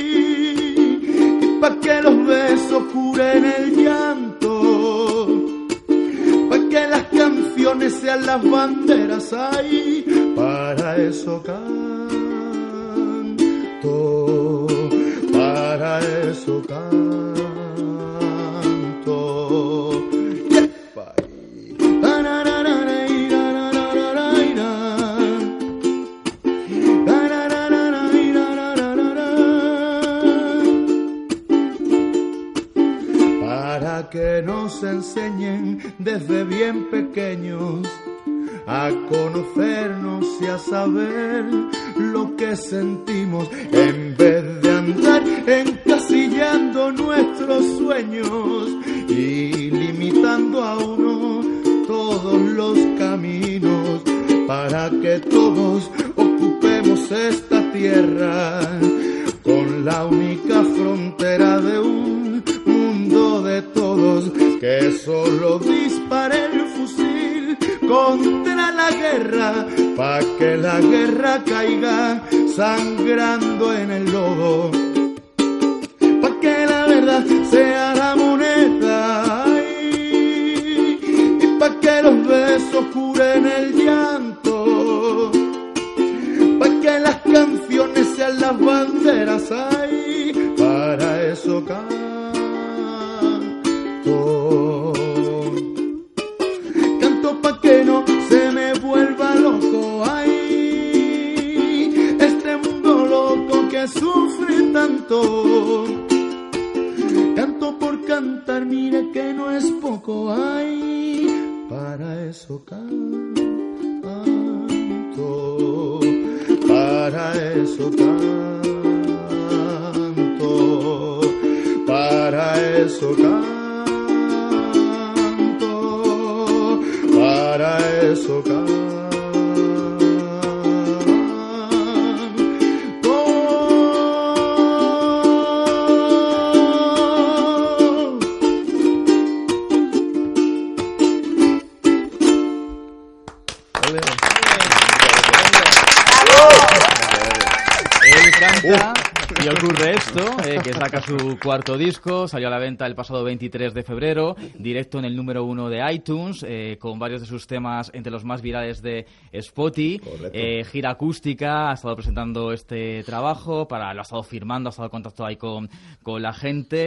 y para que los besos curen el llanto, para que las canciones sean las banderas ahí, para eso canto, para eso canto. Para que nos enseñen desde bien pequeños a conocernos y a saber lo que sentimos, en vez de andar encasillando nuestros sueños y limitando a uno todos los caminos, para que todos ocupemos esta tierra con la única frontera de un mundo de todos, que solo dispare el fusil contra la guerra, pa' que la guerra caiga sangrando en el lodo, pa' que la verdad sea la moneda y pa' que los besos curen el llanto, pa' que las canciones sean las banderas ahí, para eso canto. Canto pa' que no se me vuelva loco, ay, este mundo loco que sufre tanto. Canto por cantar, mire que no es poco, ay, para eso canto, para eso canto, para eso canto, para eso canto. Él canta Y ocurre esto, que saca su cuarto disco, salió a la venta el pasado 23 de febrero, directo en el número 1 de iTunes, con varios de sus temas entre los más virales de Spotify. Gira acústica, ha estado presentando este trabajo, lo ha estado firmando, ha estado en contacto ahí con la gente.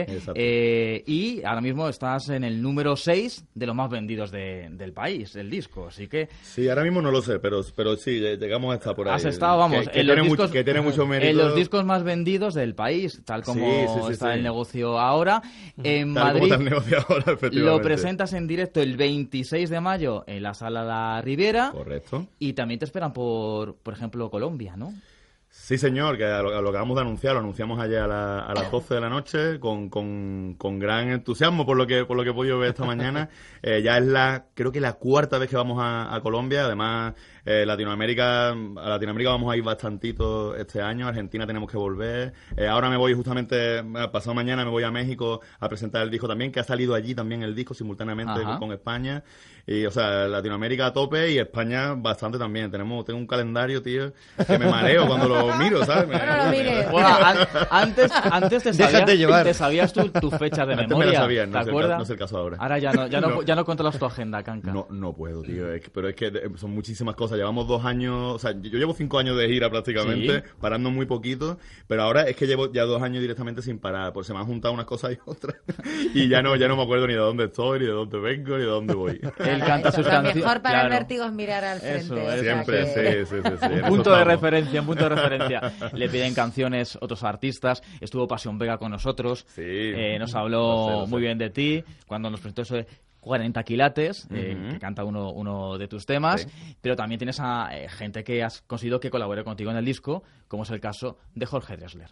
Y ahora mismo estás en el número 6 de los más vendidos del país, el disco, así que... Sí, ahora mismo no lo sé, pero sí, llegamos a estar por ahí. Has estado, vamos, que tiene mucho mérito. En los discos más vendidos del país, tal como está el negocio ahora. En Madrid lo presentas en directo el 26 de mayo en la Sala La Ribera. Correcto. Y también te esperan por ejemplo, Colombia, ¿no? Sí, señor, que lo acabamos de anunciar, lo anunciamos ayer a las 12 de la noche con gran entusiasmo por lo que he podido ver esta mañana. Ya es creo que la cuarta vez que vamos a Colombia. Además, a Latinoamérica vamos a ir bastantito este año. Argentina tenemos que volver. Ahora me voy justamente, pasado mañana me voy a México a presentar el disco también, que ha salido allí también el disco simultáneamente con España. Y, o sea, Latinoamérica a tope y España bastante también. Tengo un calendario, tío, que me mareo cuando lo miro, ¿sabes? No lo mires. Bueno, antes te sabías tus fechas de antes memoria. Me la sabía, ¿te acuerdas? No es el caso ahora. Ahora ya no controlas tu agenda, Canca. No puedo, tío. Pero es que son muchísimas cosas. Llevamos 2 años, o sea, yo llevo 5 años de gira prácticamente, parando muy poquito, pero ahora es que llevo ya 2 años directamente sin parar, porque se me han juntado unas cosas y otras, y ya no me acuerdo ni de dónde estoy, ni de dónde vengo, ni de dónde voy. Él canta sus canciones. Lo mejor para el vértigo es mirar al frente. Eso, siempre, sí. Un punto de referencia. Le piden canciones otros artistas. Estuvo Pasión Vega con nosotros. Nos habló muy bien de ti cuando nos presentó eso de 40 quilates, que canta uno de tus temas, pero también tienes a gente que has conseguido que colabore contigo en el disco, como es el caso de Jorge Drexler.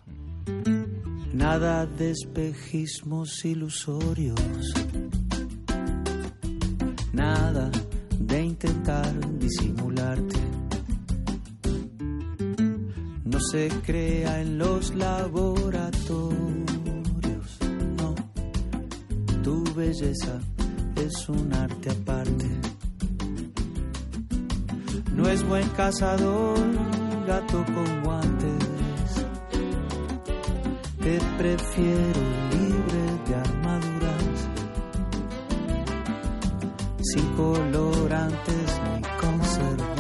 Nada de espejismos ilusorios, nada de intentar disimularte. No se crea en los laboratorios, no, tu belleza es un arte aparte. No es buen cazador, gato con guantes. Te prefiero libre de armaduras, sin colorantes ni conservantes.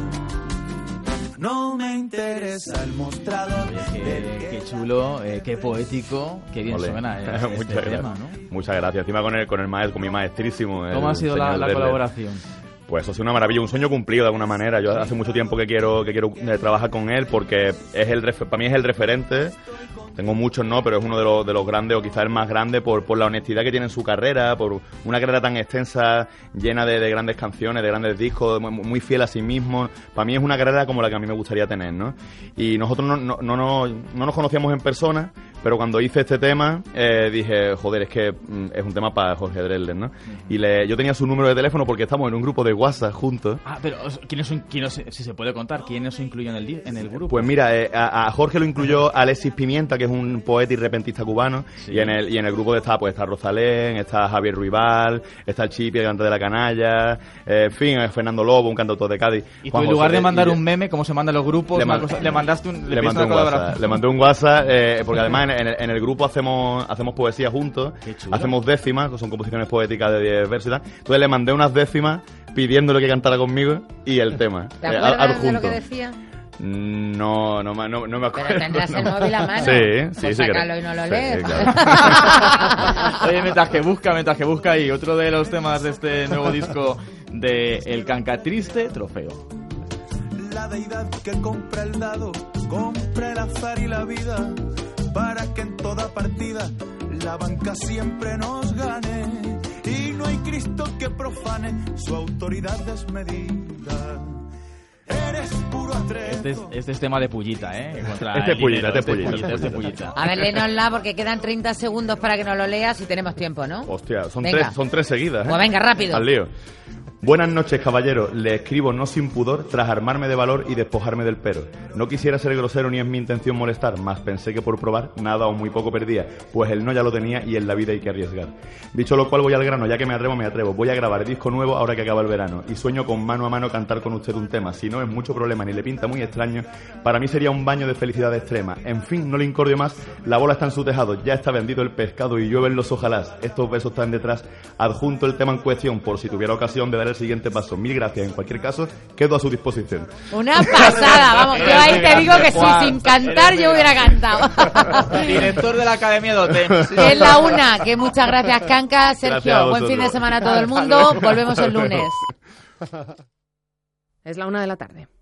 No me interesa el mostrador. Qué chulo, qué poético, qué bien suena este tema, ¿no? Muchas gracias. Encima con mi maestrísimo. ¿Cómo ha sido la colaboración? Pues eso ha sido una maravilla, un sueño cumplido de alguna manera. Yo hace mucho tiempo que quiero trabajar con él porque para mí es el referente. Tengo muchos, no, pero es uno de los grandes, o quizás el más grande, por la honestidad que tiene en su carrera, por una carrera tan extensa, llena de grandes canciones, de grandes discos, muy fiel a sí mismo. Para mí es una carrera como la que a mí me gustaría tener, ¿no? Y nosotros no nos conocíamos en persona, pero cuando hice este tema, dije, joder, es que es un tema para Jorge Drexler, ¿no? Y yo tenía su número de teléfono porque estamos en un grupo de WhatsApp juntos. Ah, pero ¿quiénes, si se puede contar, quiénes se incluyen en el grupo? Pues mira, a Jorge lo incluyó Alexis Pimienta, que es un poeta y repentista cubano, y en el grupo está Rosalén, está Javier Ruibal, está el Chipi, el cantante de La Canalla, en fin, Fernando Lobo, un cantautor de Cádiz. Y tú, en lugar de mandar un meme, como se manda en los grupos, le mandaste le mandé un WhatsApp, porque además en el grupo hacemos poesía juntos, hacemos décimas, que son composiciones poéticas de 10 versos y tal. Entonces le mandé unas décimas pidiéndole que cantara conmigo y el tema. ¿Te acuerdas de lo que decía? No me acuerdo. Pero tendrás el móvil a mano. Sí, pues sácalo y no lo lees. Claro. Oye, mientras que busca y otro de los temas de este nuevo disco de El Canca, Triste Trofeo. La deidad que compra el dado, compra el azar y la vida, para que en toda partida la banca siempre nos gane. Y no hay Cristo que profane su autoridad desmedida. Eres puro atrevo. Este es tema de pullita, ¿eh? Este es pullita. A ver, léenosla porque quedan 30 segundos para que nos lo leas y tenemos tiempo, ¿no? Hostia, son tres seguidas, ¿eh? Pues venga, rápido. Al lío. Buenas noches, caballero. Le escribo no sin pudor tras armarme de valor y despojarme del pero. No quisiera ser grosero ni es mi intención molestar, mas pensé que por probar nada o muy poco perdía, pues el no ya lo tenía y en la vida hay que arriesgar. Dicho lo cual, voy al grano, ya que me atrevo. Voy a grabar el disco nuevo ahora que acaba el verano y sueño con mano a mano cantar con usted un tema. Si no es mucho problema ni le pinta muy extraño, para mí sería un baño de felicidad extrema. En fin, no le incordio más, la bola está en su tejado, ya está vendido el pescado y llueven los ojalás. Estos besos están detrás, adjunto el tema en cuestión por si tuviera ocasión de dar el siguiente paso. Mil gracias, en cualquier caso, quedo a su disposición. Una pasada, vamos, yo ahí te digo que sí, sin cantar yo hubiera cantado. Director de la Academia de Hotel. Es la una, que muchas gracias, Canca. Sergio, Gracias buen fin de semana a todo el mundo. Volvemos el lunes. Es la 1:00 PM.